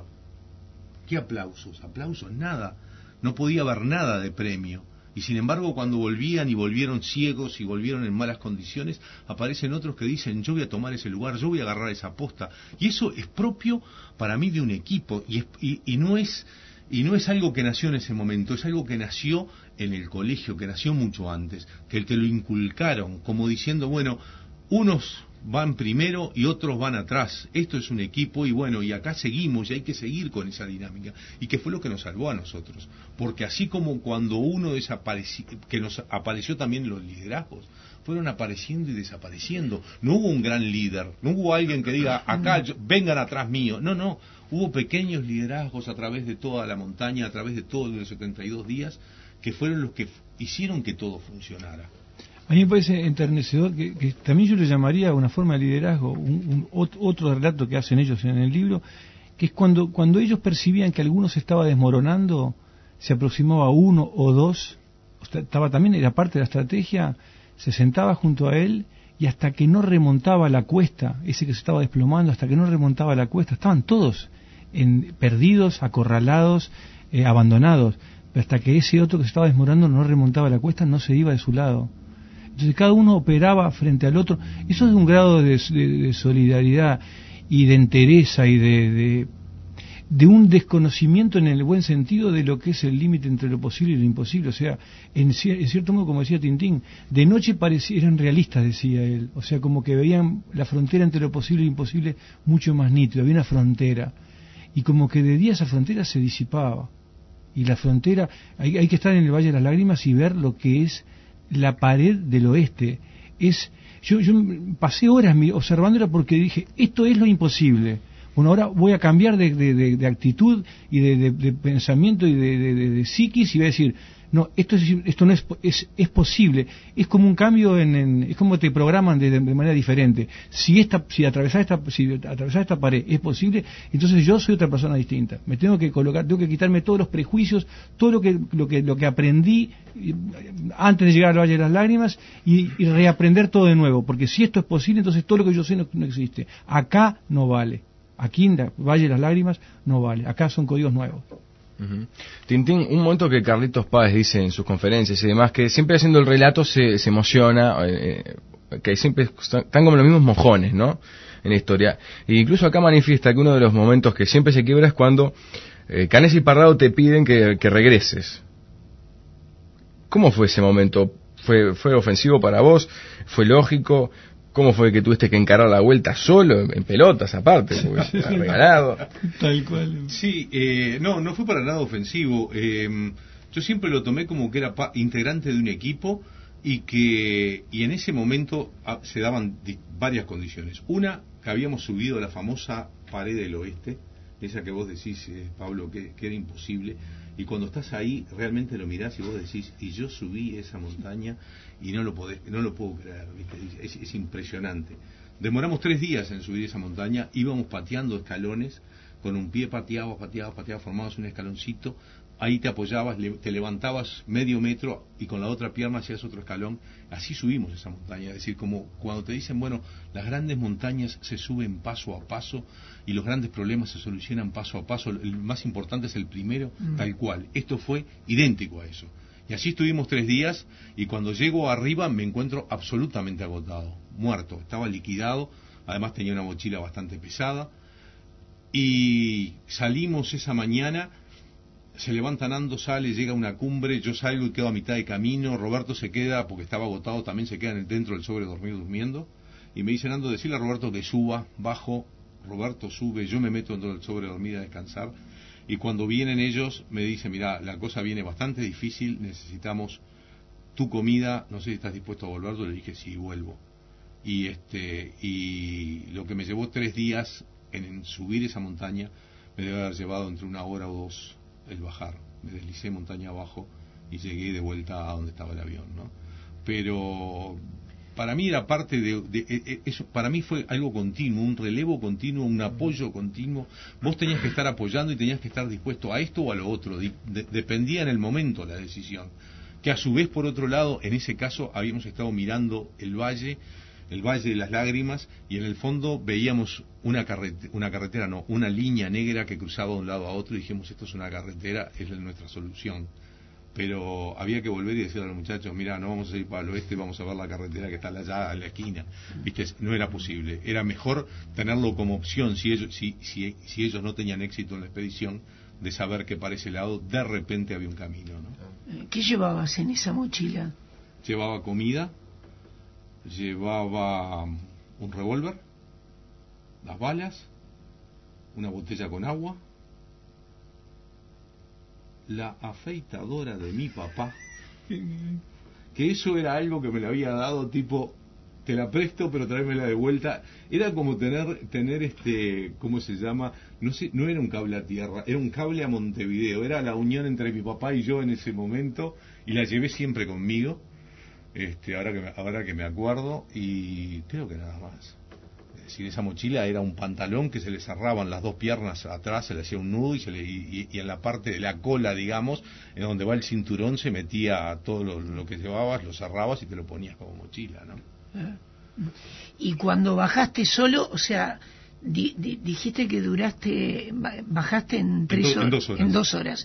¿Qué aplausos? Aplausos, nada. No podía haber nada de premio. Y sin embargo, cuando volvían y volvieron ciegos y volvieron en malas condiciones, aparecen otros que dicen yo voy a tomar ese lugar, yo voy a agarrar esa posta. Y eso es propio para mí de un equipo, y, es, y, y no es y no es algo que nació en ese momento, es algo que nació en el colegio, que nació mucho antes, que el que lo inculcaron, como diciendo, bueno, unos van primero y otros van atrás, esto es un equipo y bueno, y acá seguimos y hay que seguir con esa dinámica, y que fue lo que nos salvó a nosotros, porque así como cuando uno desapareció, que nos apareció también los liderazgos, fueron apareciendo y desapareciendo, no hubo un gran líder, no hubo alguien que diga, acá, yo, vengan atrás mío, no, no, hubo pequeños liderazgos a través de toda la montaña, a través de todos los setenta y dos días, que fueron los que hicieron que todo funcionara. A mí me parece enternecedor que, que también yo le llamaría una forma de liderazgo, un, un, otro relato que hacen ellos en el libro, que es cuando, cuando ellos percibían que alguno se estaba desmoronando, se aproximaba uno o dos, estaba también, era parte de la estrategia, se sentaba junto a él y hasta que no remontaba la cuesta, ese que se estaba desplomando, hasta que no remontaba la cuesta, estaban todos en, perdidos, acorralados, eh, abandonados, pero hasta que ese otro que se estaba desmoronando no remontaba la cuesta, no se iba de su lado. Entonces cada uno operaba frente al otro. Eso es un grado de, de, de solidaridad y de entereza y de, de, de un desconocimiento en el buen sentido de lo que es el límite entre lo posible y lo imposible. O sea, en, en cierto modo, como decía Tintín, de noche parecían, eran realistas, decía él. O sea, como que veían la frontera entre lo posible e imposible mucho más nítida, había una frontera. Y como que de día esa frontera se disipaba. Y la frontera, hay, hay que estar en el Valle de las Lágrimas y ver lo que es la pared del oeste. Es, yo, yo pasé horas observándola porque dije, esto es lo imposible. Bueno, ahora voy a cambiar de, de, de, de actitud y de, de, de pensamiento y de, de, de, de psiquis y voy a decir, no, esto es, esto no es, es, es posible. Es como un cambio en, en es como te programan de, de manera diferente. Si esta, si atravesar esta, si atravesar esta pared es posible, entonces yo soy otra persona distinta. Me tengo que colocar, tengo que quitarme todos los prejuicios, todo lo que, lo que, lo que aprendí antes de llegar al Valle de las Lágrimas y, y reaprender todo de nuevo. Porque si esto es posible, entonces todo lo que yo sé no, no existe. Acá no vale. Aquí en el Valle de las Lágrimas no vale. Acá son códigos nuevos. Uh-huh. Tintín, un momento que Carlitos Páez dice en sus conferencias y demás, que siempre haciendo el relato se, se emociona, eh, que siempre están como los mismos mojones, ¿no? En la historia. E incluso acá manifiesta que uno de los momentos que siempre se quiebra es cuando eh, Canés y Parrado te piden que, que regreses. ¿Cómo fue ese momento? ¿Fue, fue ofensivo para vos? ¿Fue lógico? ¿Cómo fue que tuviste que encarar la vuelta solo, en pelotas aparte? Porque regalado. Tal cual. Sí, eh, no, no fue para nada ofensivo. Eh, yo siempre lo tomé como que era pa- integrante de un equipo y que y en ese momento ah, se daban di- varias condiciones. Una, que habíamos subido la famosa pared del oeste, esa que vos decís, eh, Pablo, que, que era imposible. Y cuando estás ahí, realmente lo mirás y vos decís, y yo subí esa montaña y no lo podés, no lo puedo creer, ¿viste? Es, es impresionante. Demoramos tres días en subir esa montaña, íbamos pateando escalones, con un pie pateabas, pateabas, pateabas, formabas un escaloncito, ahí te apoyabas, le, te levantabas medio metro y con la otra pierna hacías otro escalón. Así subimos esa montaña, es decir, como cuando te dicen, bueno, las grandes montañas se suben paso a paso y los grandes problemas se solucionan paso a paso, el más importante es el primero, mm. tal cual. Esto fue idéntico a eso. Y así estuvimos tres días y cuando llego arriba me encuentro absolutamente agotado, muerto, estaba liquidado, además tenía una mochila bastante pesada y salimos esa mañana. Se levanta Nando, sale, llega a una cumbre, yo salgo y quedo a mitad de camino, Roberto se queda, porque estaba agotado, también se queda dentro del sobre dormido durmiendo, y me dice Nando, decirle a Roberto que suba, bajo, Roberto sube, yo me meto dentro del sobre dormido a descansar, y cuando vienen ellos, me dice, mira, la cosa viene bastante difícil, necesitamos tu comida, no sé si estás dispuesto a volver. Yo le dije, sí, vuelvo. Y este y lo que me llevó tres días en, en subir esa montaña, me debe haber llevado entre una hora o dos el bajar. Me deslicé montaña abajo y llegué de vuelta a donde estaba el avión, ¿no? Pero para mí era parte de, de, de eso, para mí fue algo continuo, un relevo continuo, un apoyo continuo. Vos tenías que estar apoyando y tenías que estar dispuesto a esto o a lo otro, de, de, dependía en el momento la decisión, que a su vez, por otro lado, en ese caso habíamos estado mirando el valle, el Valle de las Lágrimas, y en el fondo veíamos una carretera, una carretera no, una línea negra que cruzaba de un lado a otro, y dijimos, esto es una carretera, es nuestra solución. Pero había que volver y decirle a los muchachos, mira, no vamos a ir para el oeste, vamos a ver la carretera que está allá en la esquina. Viste, no era posible. Era mejor tenerlo como opción, si ellos, si, si, si ellos no tenían éxito en la expedición, de saber que para ese lado de repente había un camino, ¿no? ¿Qué llevabas en esa mochila? Llevaba comida, llevaba un revólver, las balas, una botella con agua, la afeitadora de mi papá, que eso era algo que me lo había dado, tipo, te la presto pero tráemela de vuelta. Era como tener, tener este, ¿cómo se llama? No sé, no era un cable a tierra, era un cable a Montevideo, era la unión entre mi papá y yo en ese momento, y la llevé siempre conmigo. Este, ahora que me, ahora que me acuerdo, y creo que nada más. Es decir, esa mochila era un pantalón que se le cerraban las dos piernas atrás, se le hacía un nudo y, se le, y, y en la parte de la cola, digamos, en donde va el cinturón, se metía todo lo, lo que llevabas, lo cerrabas y te lo ponías como mochila, ¿no? Y cuando bajaste solo, o sea, di, di, dijiste que duraste, bajaste en tres en, do, en dos horas. En dos horas.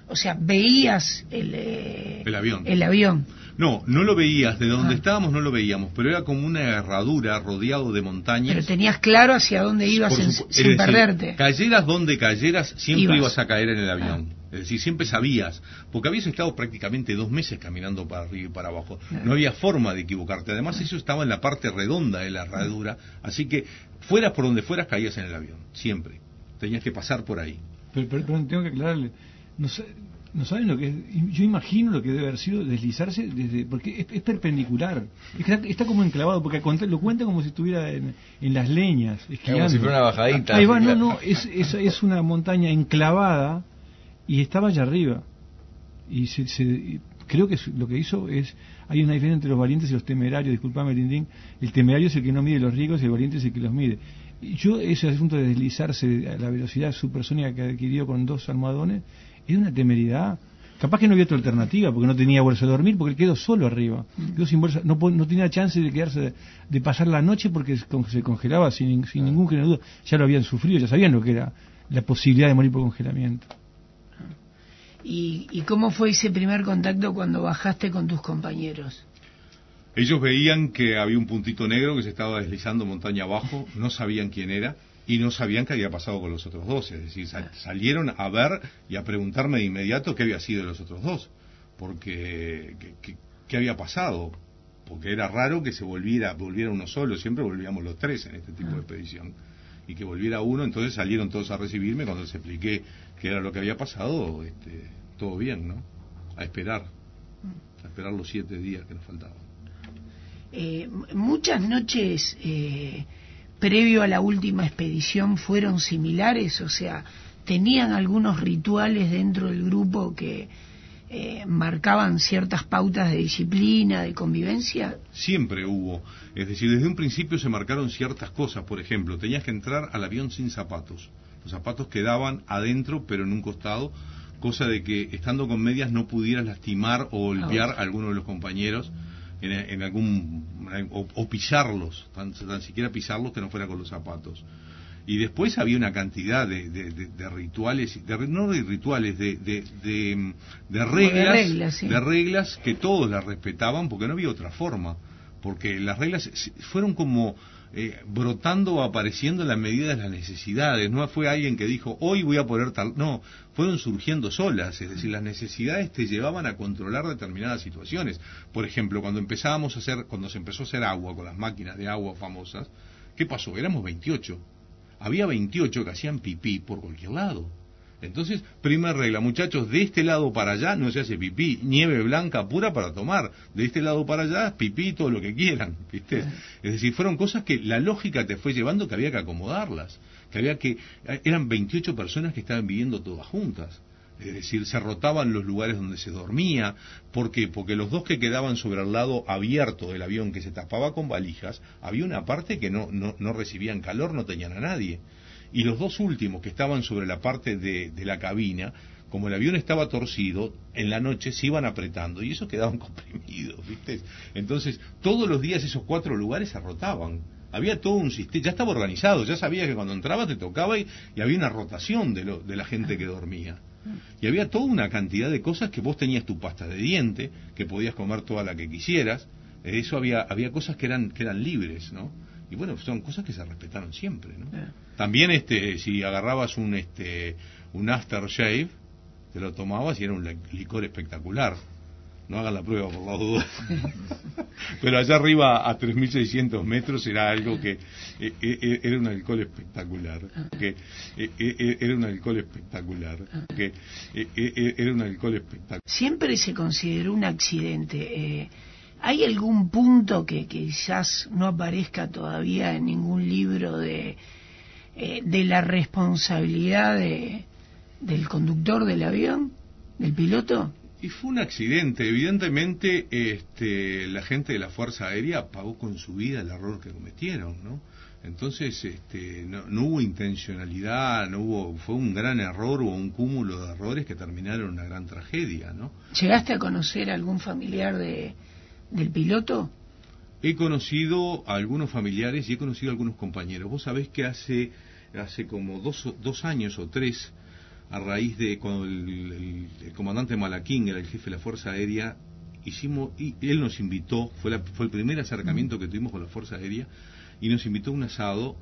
O sea, veías el, eh, el avión. El avión. No, no lo veías, de donde ah. estábamos no lo veíamos, pero era como una herradura rodeado de montañas. Pero tenías claro hacia dónde ibas en, sin decir, perderte. Cayeras donde cayeras, siempre ibas, ibas a caer en el avión. Ah. Es decir, siempre sabías, porque habías estado prácticamente dos meses caminando para arriba y para abajo. Ah. No había forma de equivocarte. Además, eso estaba en la parte redonda de la herradura, así que fueras por donde fueras, caías en el avión, siempre. Tenías que pasar por ahí. Pero, pero, pero tengo que aclararle, no sé... No saben lo que es. Yo imagino lo que debe haber sido deslizarse desde, porque es, es perpendicular, es que está, está como enclavado, porque lo cuenta como si estuviera en, en las leñas, esquiando. Como si fuera una bajadita. Ahí va, no, no, es, es, es una montaña enclavada y estaba allá arriba. Y se, se, creo que lo que hizo es, hay una diferencia entre los valientes y los temerarios, disculpame Lindín, el temerario es el que no mide los riesgos y el valiente es el que los mide. Yo, ese asunto de deslizarse a la velocidad supersónica que adquirió con dos almohadones, es una temeridad. Capaz que no había otra alternativa, porque no tenía bolsa de dormir, porque él quedó solo arriba. Quedó sin bolsa, no, no tenía chance de quedarse, de, de pasar la noche porque se congelaba sin, sin ningún género de duda. Ya lo habían sufrido, ya sabían lo que era la posibilidad de morir por congelamiento. ¿Y, y cómo fue ese primer contacto cuando bajaste con tus compañeros? Ellos veían que había un puntito negro que se estaba deslizando montaña abajo, no sabían quién era. Y no sabían qué había pasado con los otros dos, es decir, sal, salieron a ver y a preguntarme de inmediato qué había sido de los otros dos, porque qué, qué, qué había pasado, porque era raro que se volviera volviera uno solo, siempre volvíamos los tres en este tipo de expedición, y que volviera uno, entonces salieron todos a recibirme cuando les expliqué qué era lo que había pasado, este, todo bien, ¿no? A esperar, a esperar los siete días que nos faltaban. Eh, muchas noches... Eh... previo a la última expedición fueron similares, o sea, tenían algunos rituales dentro del grupo que eh, marcaban ciertas pautas de disciplina, de convivencia. Siempre hubo, es decir, desde un principio se marcaron ciertas cosas. Por ejemplo, tenías que entrar al avión sin zapatos, los zapatos quedaban adentro pero en un costado, cosa de que estando con medias no pudieras lastimar o golpear a alguno de los compañeros en, en algún o, o pisarlos, tan, tan siquiera pisarlos que no fuera con los zapatos. Y después había una cantidad de, de, de, de rituales, de, no de rituales, de, de, de, de reglas, de reglas, sí. de reglas que todos las respetaban porque no había otra forma, porque las reglas fueron como eh, brotando o apareciendo en la medida de las necesidades. No fue alguien que dijo hoy voy a poner tal, no, fueron surgiendo solas, es decir, las necesidades te llevaban a controlar determinadas situaciones. Por ejemplo, cuando empezábamos a hacer, cuando se empezó a hacer agua con las máquinas de agua famosas, ¿qué pasó? Éramos veintiocho. Había veintiocho que hacían pipí por cualquier lado. Entonces, primera regla, muchachos, de este lado para allá no se hace pipí, nieve blanca pura para tomar, de este lado para allá, pipí, todo lo que quieran, ¿viste? Es decir, fueron cosas que la lógica te fue llevando que había que acomodarlas, que había que, eran veintiocho personas que estaban viviendo todas juntas. Es decir, se rotaban los lugares donde se dormía. ¿Por qué? Porque los dos que quedaban sobre el lado abierto del avión, que se tapaba con valijas, había una parte que no, no, no recibían calor, no tenían a nadie. Y los dos últimos que estaban sobre la parte de, de la cabina, como el avión estaba torcido, en la noche se iban apretando y esos quedaban comprimidos, ¿viste? Entonces, todos los días esos cuatro lugares se rotaban. Había todo un sistema, ya estaba organizado, ya sabías que cuando entrabas te tocaba y, y había una rotación de, lo, de la gente que dormía. Y había toda una cantidad de cosas que vos tenías tu pasta de diente, que podías comer toda la que quisieras. Eso había había cosas que eran que eran libres, ¿no? Y bueno, son cosas que se respetaron siempre, ¿no? Yeah. También este si agarrabas un este un aftershave, te lo tomabas y era un licor espectacular. No hagan la prueba por la duda. Pero allá arriba a tres mil seiscientos metros era algo que eh, eh, era un alcohol espectacular. Que eh, eh, era un alcohol espectacular. Que eh, eh, era un alcohol espectacular. Siempre se consideró un accidente. Eh, ¿Hay algún punto que, que quizás no aparezca todavía en ningún libro de eh, de la responsabilidad de, del conductor del avión, del piloto? Y fue un accidente, evidentemente este, la gente de la Fuerza Aérea pagó con su vida el error que cometieron, ¿no? Entonces este, no, no hubo intencionalidad, no hubo, fue un gran error o un cúmulo de errores que terminaron en una gran tragedia, ¿no? ¿Llegaste a conocer a algún familiar de, del piloto? He conocido a algunos familiares y he conocido a algunos compañeros. Vos sabés que hace, hace como dos, dos años o tres a raíz de cuando el, el, el comandante Malaquín era el jefe de la Fuerza Aérea, hicimos, y él nos invitó, fue, la, fue el primer acercamiento que tuvimos con la Fuerza Aérea, y nos invitó a un asado,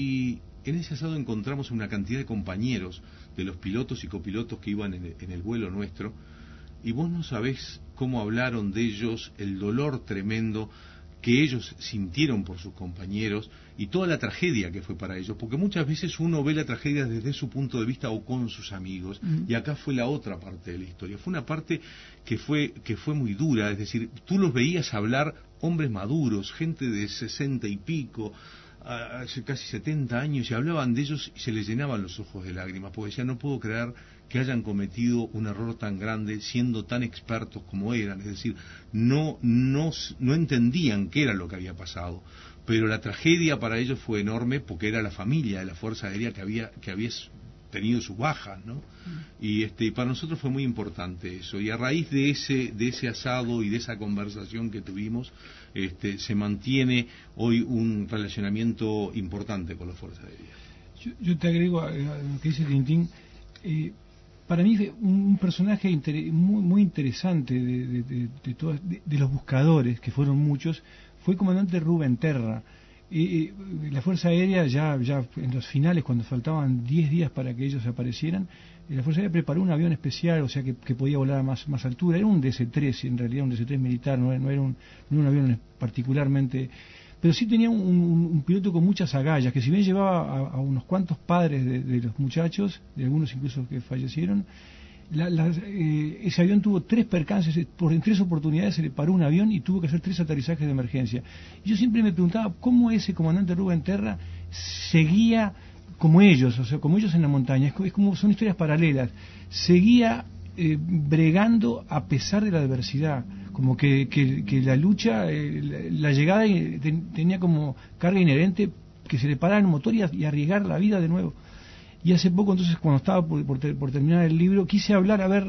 y en ese asado encontramos una cantidad de compañeros de los pilotos y copilotos que iban en el, en el vuelo nuestro, y vos no sabés cómo hablaron de ellos, el dolor tremendo que ellos sintieron por sus compañeros y toda la tragedia que fue para ellos, porque muchas veces uno ve la tragedia desde su punto de vista o con sus amigos, mm. y acá fue la otra parte de la historia, fue una parte que fue que fue muy dura, es decir, tú los veías hablar hombres maduros, gente de sesenta y pico, hace casi setenta años, y hablaban de ellos y se les llenaban los ojos de lágrimas, porque decían, no puedo creer que hayan cometido un error tan grande siendo tan expertos como eran, es decir, no, no, no entendían qué era lo que había pasado, pero la tragedia para ellos fue enorme porque era la familia de la Fuerza Aérea que había, que había tenido sus bajas, ¿no? Mm. Y este, y para nosotros fue muy importante eso, y a raíz de ese, de ese asado y de esa conversación que tuvimos, este, se mantiene hoy un relacionamiento importante con la Fuerza Aérea. Yo, yo te agrego a, a lo que dice Tintín, eh, para mí un, un personaje inter, muy, muy interesante de, de, de, de, todas, de, de los buscadores, que fueron muchos, fue el comandante Rubén Terra. Y la Fuerza Aérea ya, ya en los finales, cuando faltaban diez días para que ellos aparecieran, la Fuerza Aérea preparó un avión especial, o sea que, que podía volar a más, más altura. Era un D C tres, en realidad un D C tres militar, no, no era un, no un avión particularmente, pero sí tenía un, un, un piloto con muchas agallas, que si bien llevaba a, a unos cuantos padres de, de los muchachos, de algunos incluso que fallecieron, La, la, eh, ese avión tuvo tres percances, por, en tres oportunidades se le paró un avión y tuvo que hacer tres aterrizajes de emergencia. Y yo siempre me preguntaba cómo ese comandante Rubén Terra seguía como ellos, o sea, como ellos en la montaña, es como, es como son historias paralelas, seguía eh, bregando a pesar de la adversidad, como que, que, que la lucha, eh, la, la llegada eh, ten, tenía como carga inherente que se le parara el motor y, a, y arriesgar la vida de nuevo. Y hace poco, entonces, cuando estaba por, por, por terminar el libro, quise hablar a ver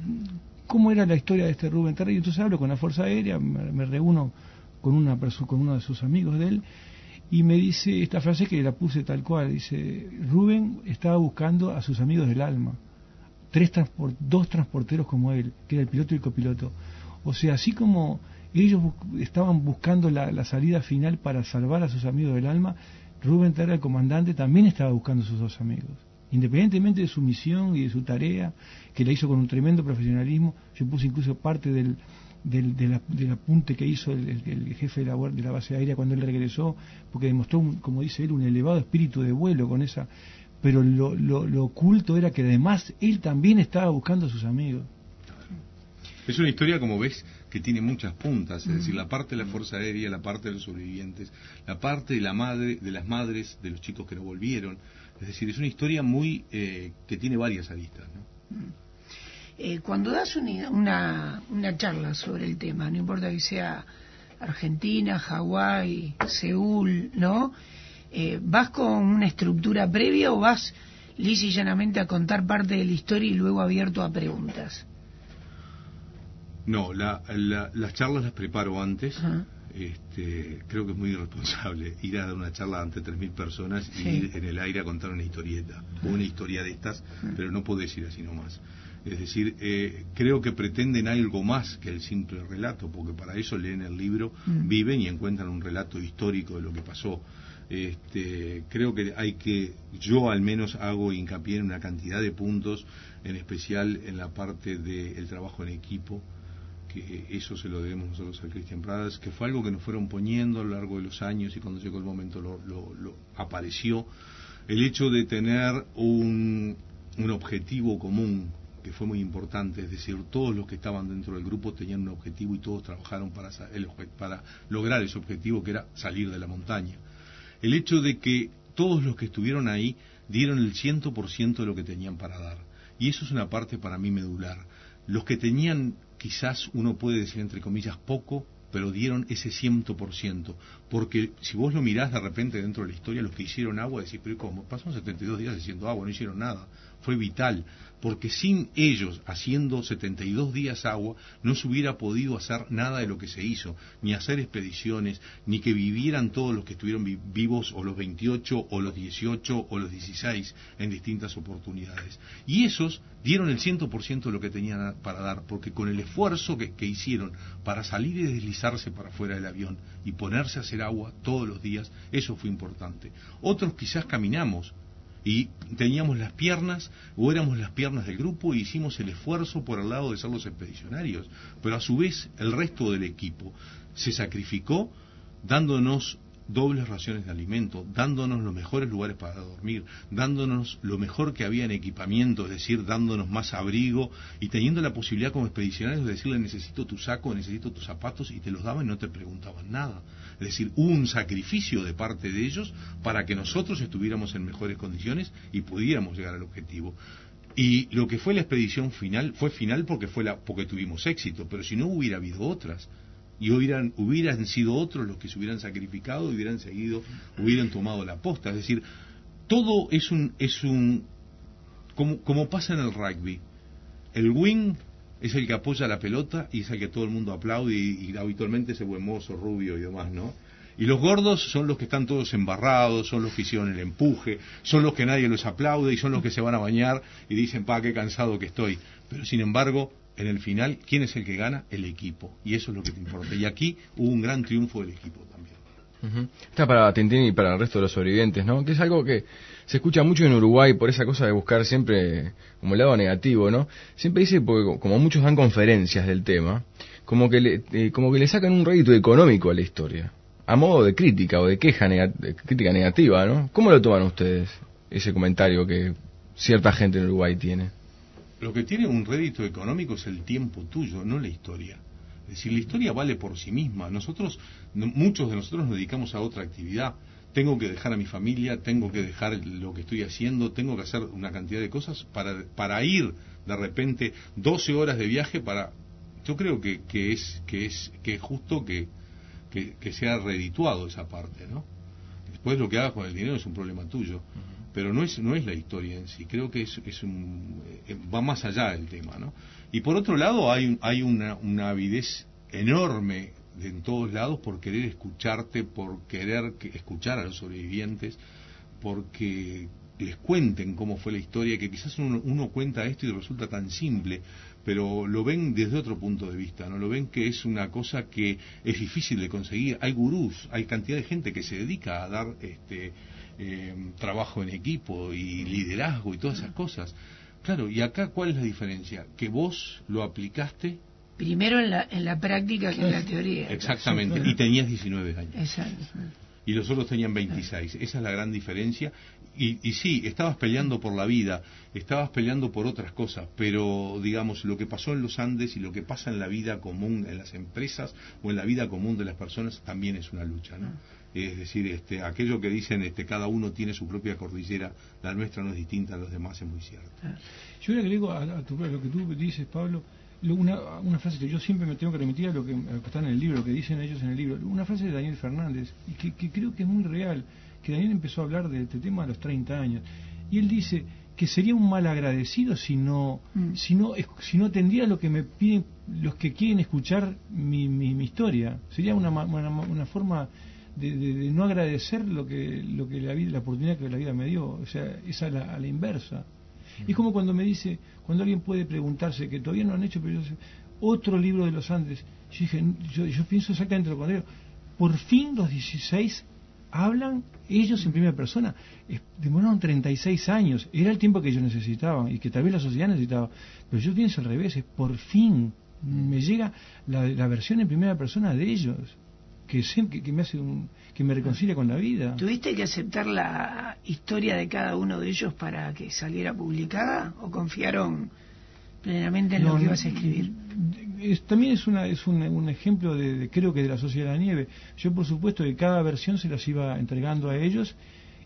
cómo era la historia de este Rubén Terra, y entonces hablo con la Fuerza Aérea, me, me reúno con una persona, con uno de sus amigos de él, y me dice esta frase que la puse tal cual, dice, Rubén estaba buscando a sus amigos del alma, tres transport, dos transporteros como él, que era el piloto y el copiloto. O sea, así como ellos bu- estaban buscando la, la salida final para salvar a sus amigos del alma, Rubén Terra, el comandante, también estaba buscando a sus dos amigos. Independientemente de su misión y de su tarea, que la hizo con un tremendo profesionalismo, yo puse incluso parte del, del, del, del apunte que hizo el, el, el jefe de la, de la base aérea cuando él regresó, porque demostró, un, como dice él, un elevado espíritu de vuelo con esa... Pero lo, lo, lo oculto era que además él también estaba buscando a sus amigos. Es una historia, como ves, que tiene muchas puntas, es decir, la parte de la Fuerza Aérea, la parte de los sobrevivientes, la parte de la madre, de las madres de los chicos que no volvieron. Es decir, es una historia muy eh, que tiene varias aristas, ¿no? Eh, cuando das una, una, una charla sobre el tema, no importa que sea Argentina, Hawái, Seúl, ¿no? Eh, ¿Vas con una estructura previa o vas lisa y llanamente a contar parte de la historia y luego abierto a preguntas? No, la, la, las charlas las preparo antes. Ajá. Este, creo que es muy irresponsable ir a dar una charla ante tres mil personas y sí. ir en el aire a contar una historieta o una historia de estas, Ajá. pero no puedo decir así nomás. Es decir, eh, creo que pretenden algo más que el simple relato, porque para eso leen el libro, mm. viven y encuentran un relato histórico de lo que pasó. Este, creo que hay que, yo al menos hago hincapié en una cantidad de puntos, en especial en la parte del trabajo en equipo, que eso se lo debemos nosotros a Cristian Pradas, que fue algo que nos fueron poniendo a lo largo de los años y cuando llegó el momento lo, lo, lo apareció. El hecho de tener un, un objetivo común, que fue muy importante, es decir, todos los que estaban dentro del grupo tenían un objetivo y todos trabajaron para, el, para lograr ese objetivo, que era salir de la montaña. El hecho de que todos los que estuvieron ahí dieron el cien por ciento de lo que tenían para dar. Y eso es una parte para mí medular. Los que tenían, quizás uno puede decir entre comillas, poco, pero dieron ese cien por ciento, porque si vos lo mirás de repente dentro de la historia, los que hicieron agua, decís, pero ¿cómo? Pasaron setenta y dos días haciendo agua, no hicieron nada. Fue vital, porque sin ellos haciendo setenta y dos días agua, no se hubiera podido hacer nada de lo que se hizo, ni hacer expediciones, ni que vivieran todos los que estuvieron vi- vivos, o los veintiocho, o los dieciocho, o los dieciséis, en distintas oportunidades. Y esos dieron el cien por ciento de lo que tenían para dar, porque con el esfuerzo que, que hicieron para salir y deslizarse para afuera del avión y ponerse a hacer agua todos los días, eso fue importante. Otros quizás caminamos, y teníamos las piernas, o éramos las piernas del grupo, y hicimos el esfuerzo por el lado de ser los expedicionarios, pero a su vez el resto del equipo se sacrificó dándonos dobles raciones de alimento, dándonos los mejores lugares para dormir, dándonos lo mejor que había en equipamiento, es decir, dándonos más abrigo, y teniendo la posibilidad como expedicionarios de decirle necesito tu saco, necesito tus zapatos, y te los daban y no te preguntaban nada. Es decir, hubo un sacrificio de parte de ellos para que nosotros estuviéramos en mejores condiciones y pudiéramos llegar al objetivo. Y lo que fue la expedición final, fue final porque fue la, porque tuvimos éxito, pero si no hubiera habido otras, y hubieran, hubieran sido otros los que se hubieran sacrificado, hubieran seguido, hubieran tomado la posta. Es decir, todo es un, es un, como, como pasa en el rugby, el wing es el que apoya la pelota y es el que todo el mundo aplaude, y, y habitualmente ese buen mozo, rubio y demás, ¿no? Y los gordos son los que están todos embarrados, son los que hicieron el empuje, son los que nadie los aplaude y son los que se van a bañar y dicen, pa, qué cansado que estoy. Pero sin embargo, en el final, ¿quién es el que gana? El equipo. Y eso es lo que te importa. Y aquí hubo un gran triunfo del equipo también. Uh-huh. Está para Tintín y para el resto de los sobrevivientes, ¿no? Que es algo que se escucha mucho en Uruguay por esa cosa de buscar siempre como el lado negativo, ¿no? Siempre dice, porque como muchos dan conferencias del tema, como que le, eh, como que le sacan un rédito económico a la historia, a modo de crítica o de queja neg- de crítica negativa, ¿no? ¿Cómo lo toman ustedes, ese comentario que cierta gente en Uruguay tiene? Lo que tiene un rédito económico es el tiempo tuyo, no la historia. Es decir, la historia vale por sí misma. Nosotros, no, muchos de nosotros nos dedicamos a otra actividad. Tengo que dejar a mi familia, tengo que dejar lo que estoy haciendo, tengo que hacer una cantidad de cosas para, para ir de repente doce horas de viaje para... Yo creo que, que, es, que, es, que es justo que, que, que sea redituado esa parte, ¿no? Después lo que hagas con el dinero es un problema tuyo. Pero no es no es la historia en sí, creo que es, es un, eh, va más allá del tema, ¿no? Y por otro lado hay un, hay una, una avidez enorme de, en todos lados por querer escucharte, por querer que, escuchar a los sobrevivientes, porque les cuenten cómo fue la historia, que quizás uno, uno cuenta esto y resulta tan simple, pero lo ven desde otro punto de vista, ¿no? Lo ven que es una cosa que es difícil de conseguir. Hay gurús, hay cantidad de gente que se dedica a dar este eh, trabajo en equipo y liderazgo y todas esas cosas. Claro, y acá ¿cuál es la diferencia? Que vos lo aplicaste primero en la, en la práctica que en la teoría. Exactamente, y tenías diecinueve años. Exacto. Y los otros tenían veintiséis. Esa es la gran diferencia. Y, y sí, estabas peleando por la vida, estabas peleando por otras cosas, pero digamos, lo que pasó en los Andes y lo que pasa en la vida común, en las empresas o en la vida común de las personas, también es una lucha, ¿no? Es decir, este, aquello que dicen, este, cada uno tiene su propia cordillera, la nuestra no es distinta a los demás, es muy cierto. Yo le agrego a, a, tu, a lo que tú dices, Pablo, lo, una, una frase que yo siempre me tengo que remitir a lo que, a lo que está en el libro, lo que dicen ellos en el libro, una frase de Daniel Fernández, y que, que creo que es muy real, que Daniel empezó a hablar de este tema a los treinta años, y él dice que sería un mal agradecido si no, mm. si no, si no tendría lo que me piden los que quieren escuchar mi, mi, mi historia, sería una, una, una forma de, de, de no agradecer lo que, lo que la vida, la oportunidad que la vida me dio, o sea, es a la, a la inversa. Es como cuando me dice, cuando alguien puede preguntarse, que todavía no han hecho, pero yo sé, otro libro de los Andes. Yo dije, yo, yo pienso exactamente lo contrario. Por fin los dieciséis hablan ellos en primera persona. Es, demoraron treinta y seis años. Era el tiempo que ellos necesitaban y que tal vez la sociedad necesitaba. Pero yo pienso al revés, es por fin me llega la, la versión en primera persona de ellos. Que, que, que me hace un, que me reconcilia con la vida. ¿Tuviste que aceptar la historia de cada uno de ellos para que saliera publicada o confiaron plenamente en no, lo que ibas a escribir? Es, también es una es un, un ejemplo de, de creo que de la Sociedad de la Nieve. Yo por supuesto que cada versión se las iba entregando a ellos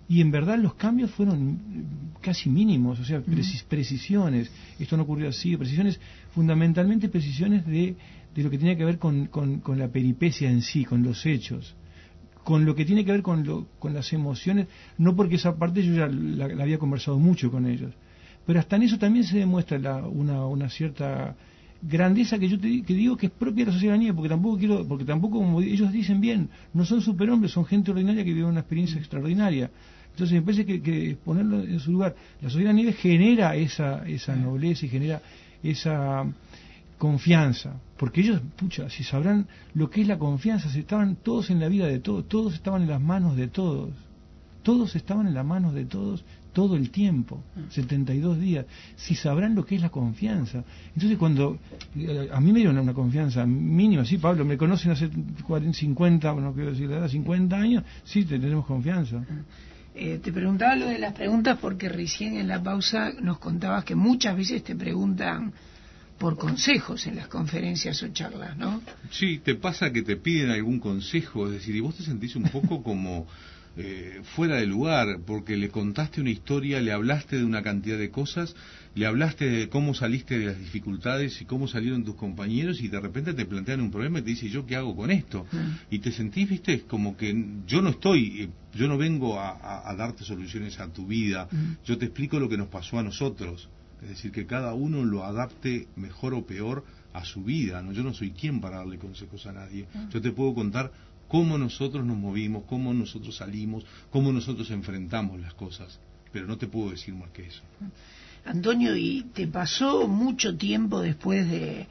y en verdad los cambios fueron casi mínimos, o sea, precis- precisiones, esto no ocurrió así, precisiones, fundamentalmente precisiones de, de lo que tenía que ver con, con, con la peripecia en sí, con los hechos, con lo que tiene que ver con, lo, con las emociones, no porque esa parte yo ya la, la había conversado mucho con ellos, pero hasta en eso también se demuestra la, una, una cierta grandeza que yo te, que digo que es propia de la sociedad de la nieve, porque tampoco quiero, porque tampoco, como ellos dicen bien, no son superhombres, son gente ordinaria que vive una experiencia extraordinaria. Entonces me parece que, que ponerlo en su lugar, la sociedad de la nieve genera esa, esa nobleza y genera esa confianza, porque ellos, pucha, si sabrán lo que es la confianza, si estaban todos en la vida de todos, todos estaban en las manos de todos, todos estaban en las manos de todos todo el tiempo, setenta y dos días, si sabrán lo que es la confianza. Entonces cuando a mí me dieron una confianza mínima, sí, Pablo, me conocen hace cuarenta, cincuenta, no quiero decir la edad, cincuenta años, sí, tenemos confianza. Eh, te preguntaba lo de las preguntas porque recién en la pausa nos contabas que muchas veces te preguntan por consejos en las conferencias o charlas, ¿no? Sí, te pasa que te piden algún consejo, es decir, y vos te sentís un poco como eh, fuera de lugar, porque le contaste una historia, le hablaste de una cantidad de cosas, le hablaste de cómo saliste de las dificultades y cómo salieron tus compañeros, y de repente te plantean un problema y te dicen, ¿yo qué hago con esto? Mm. Y te sentís, viste, como que yo no estoy, yo no vengo a, a, a darte soluciones a tu vida, mm. yo te explico lo que nos pasó a nosotros. Es decir, que cada uno lo adapte mejor o peor a su vida, ¿no? Yo no soy quien para darle consejos a nadie. Yo te puedo contar cómo nosotros nos movimos, cómo nosotros salimos, cómo nosotros enfrentamos las cosas, pero no te puedo decir más que eso. Antonio, ¿y te pasó mucho tiempo después de,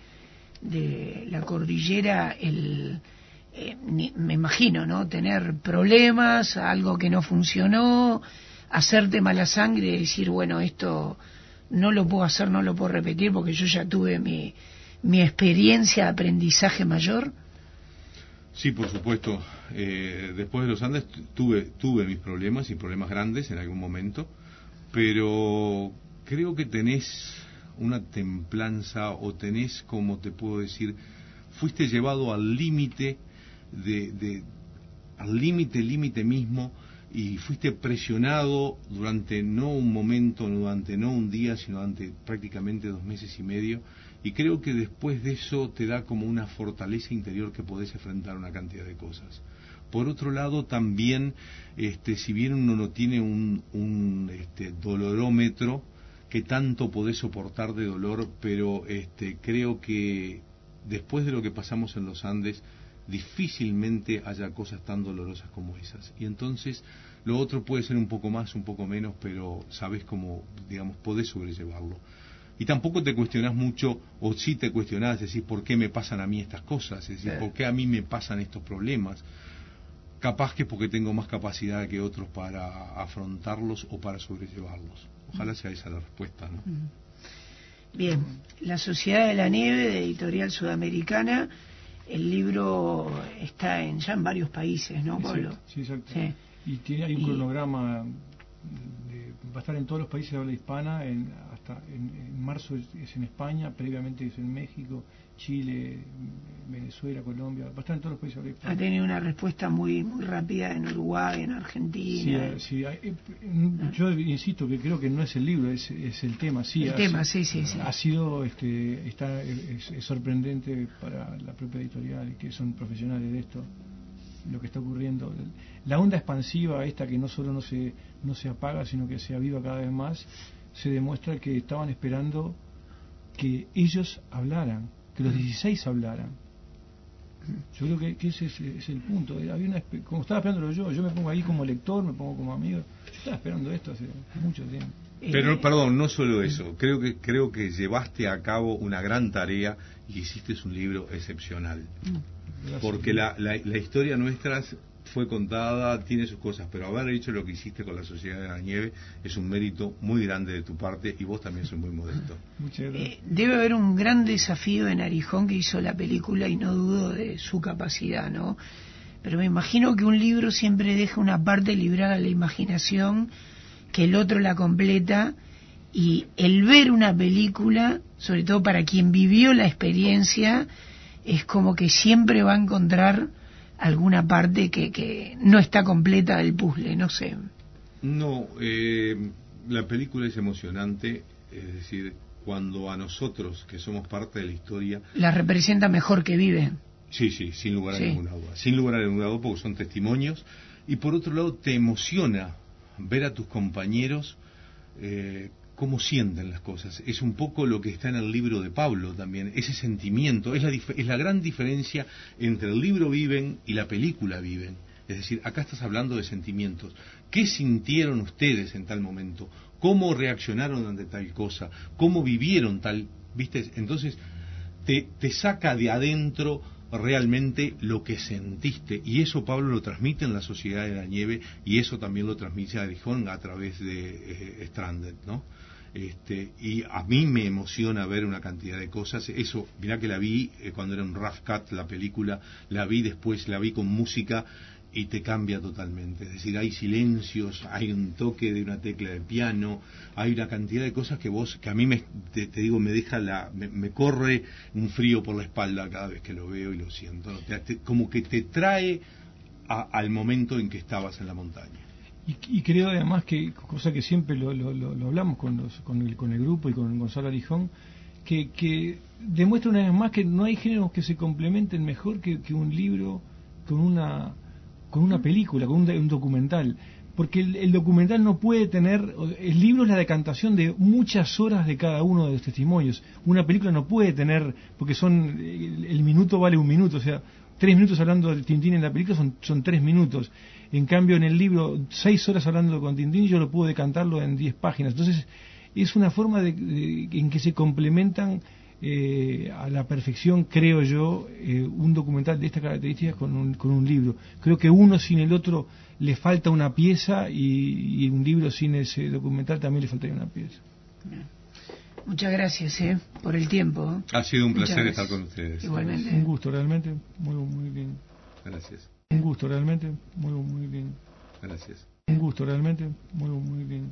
de la cordillera el... Eh, me imagino, ¿no? Tener problemas, algo que no funcionó, hacerte mala sangre y decir, bueno, esto no lo puedo hacer, no lo puedo repetir porque yo ya tuve mi, mi experiencia de aprendizaje mayor? Sí, por supuesto. Eh, después de los Andes tuve, tuve mis problemas y problemas grandes en algún momento, pero creo que tenés una templanza o tenés, como te puedo decir, fuiste llevado al límite de, de al límite, límite mismo, y fuiste presionado durante no un momento, durante no un día, sino durante prácticamente dos meses y medio, y creo que después de eso te da como una fortaleza interior que podés enfrentar una cantidad de cosas. Por otro lado, también, este, si bien uno no tiene un, un este, dolorómetro, que tanto podés soportar de dolor, pero este, creo que después de lo que pasamos en los Andes, difícilmente haya cosas tan dolorosas como esas. Y entonces lo otro puede ser un poco más, un poco menos, pero sabes cómo, digamos, podés sobrellevarlo. Y tampoco te cuestionás mucho, o sí te cuestionás, decís, ¿por qué me pasan a mí estas cosas? Es decir, ¿por qué a mí me pasan estos problemas? Capaz que porque tengo más capacidad que otros para afrontarlos o para sobrellevarlos. Ojalá sea esa la respuesta, ¿no? Bien, La Sociedad de la Nieve, de Editorial Sudamericana. El libro está en, ya en varios países, ¿no, Pablo? Sí, exacto. Sí. Y tiene, hay un y... cronograma, de, va a estar en todos los países de habla hispana, en, hasta en, en marzo es, es en España, previamente es en México, Chile, Venezuela, Colombia, va a estar en todos los países de habla hispana. Ha tenido una respuesta muy muy rápida en Uruguay, en Argentina. Sí, sí, eh, yo insisto que creo que no es el libro, es, es el tema, sí. El ha, tema, sí, sí, sí. Ha sido, este, está, es, es sorprendente para la propia editorial, que son profesionales de esto, lo que está ocurriendo. La onda expansiva esta que no solo no se, no se apaga, sino que se aviva cada vez más, se demuestra que estaban esperando que ellos hablaran, que los dieciséis hablaran. Yo creo que, que ese es, es el punto. Había una, como estaba esperándolo yo, yo me pongo ahí como lector, me pongo como amigo. Yo estaba esperando esto hace mucho tiempo. Pero, perdón, no solo eso. Creo que creo que llevaste a cabo una gran tarea y hiciste un libro excepcional. Gracias. Porque la, la, la historia nuestra fue contada, tiene sus cosas, pero haber hecho lo que hiciste con La Sociedad de la Nieve es un mérito muy grande de tu parte, y vos también sos muy modesto. Muchas gracias. Eh, debe haber un gran desafío en Arijón, que hizo la película, y no dudo de su capacidad, ¿no? Pero me imagino que un libro siempre deja una parte librada a la imaginación, que el otro la completa, y el ver una película, sobre todo para quien vivió la experiencia, es como que siempre va a encontrar alguna parte que, que no está completa del puzzle, no sé. No, eh, la película es emocionante, es decir, cuando a nosotros, que somos parte de la historia... La representa mejor que vive. Sí, sí, sin lugar a sí. ninguna duda. Sin lugar a ninguna duda, porque son testimonios. Y por otro lado, te emociona ver a tus compañeros eh, cómo sienten las cosas. Es un poco lo que está en el libro de Pablo también, ese sentimiento. Es la, es la gran diferencia entre el libro Viven y la película Viven. Es decir, acá estás hablando de sentimientos. ¿Qué sintieron ustedes en tal momento? ¿Cómo reaccionaron ante tal cosa? ¿Cómo vivieron tal? ¿Viste? Entonces, te, te saca de adentro realmente lo que sentiste. Y eso Pablo lo transmite en La Sociedad de la Nieve, y eso también lo transmite a Gijón a través de eh, Stranded, ¿no? Este, y a mí me emociona ver una cantidad de cosas. Eso, mirá que la vi eh, cuando era un rough cut la película, la vi después, la vi con música, y te cambia totalmente. Es decir, hay silencios, hay un toque de una tecla de piano, hay una cantidad de cosas que vos, que a mí me, te, te digo, me deja la, me, me corre un frío por la espalda cada vez que lo veo y lo siento, ¿no? te, te, como que te trae a, al momento en que estabas en la montaña. Y, y creo además que, cosa que siempre lo, lo, lo, lo hablamos con, los, con, el, con el grupo y con Gonzalo Arijón, que, que demuestra una vez más que no hay géneros que se complementen mejor que, que un libro con una con una película, con un, un documental, porque el, el documental no puede tener, el libro es la decantación de muchas horas de cada uno de los testimonios, una película no puede tener, porque son, el, el minuto vale un minuto, o sea, tres minutos hablando del Tintín en la película son, son tres minutos, en cambio en el libro, seis horas hablando con Tintín, yo lo puedo decantarlo en diez páginas, entonces es una forma de, de, en que se complementan Eh, a la perfección, creo yo, eh, un documental de estas características con un, con un libro. Creo que uno sin el otro le falta una pieza, y, y un libro sin ese documental también le faltaría una pieza. Muchas gracias eh, por el tiempo. Ha sido un Muchas placer gracias. estar con ustedes. Igualmente. Un gusto realmente, muy, muy bien. Gracias. Un gusto realmente, muy, muy bien. Gracias. Un gusto realmente, muy, muy bien.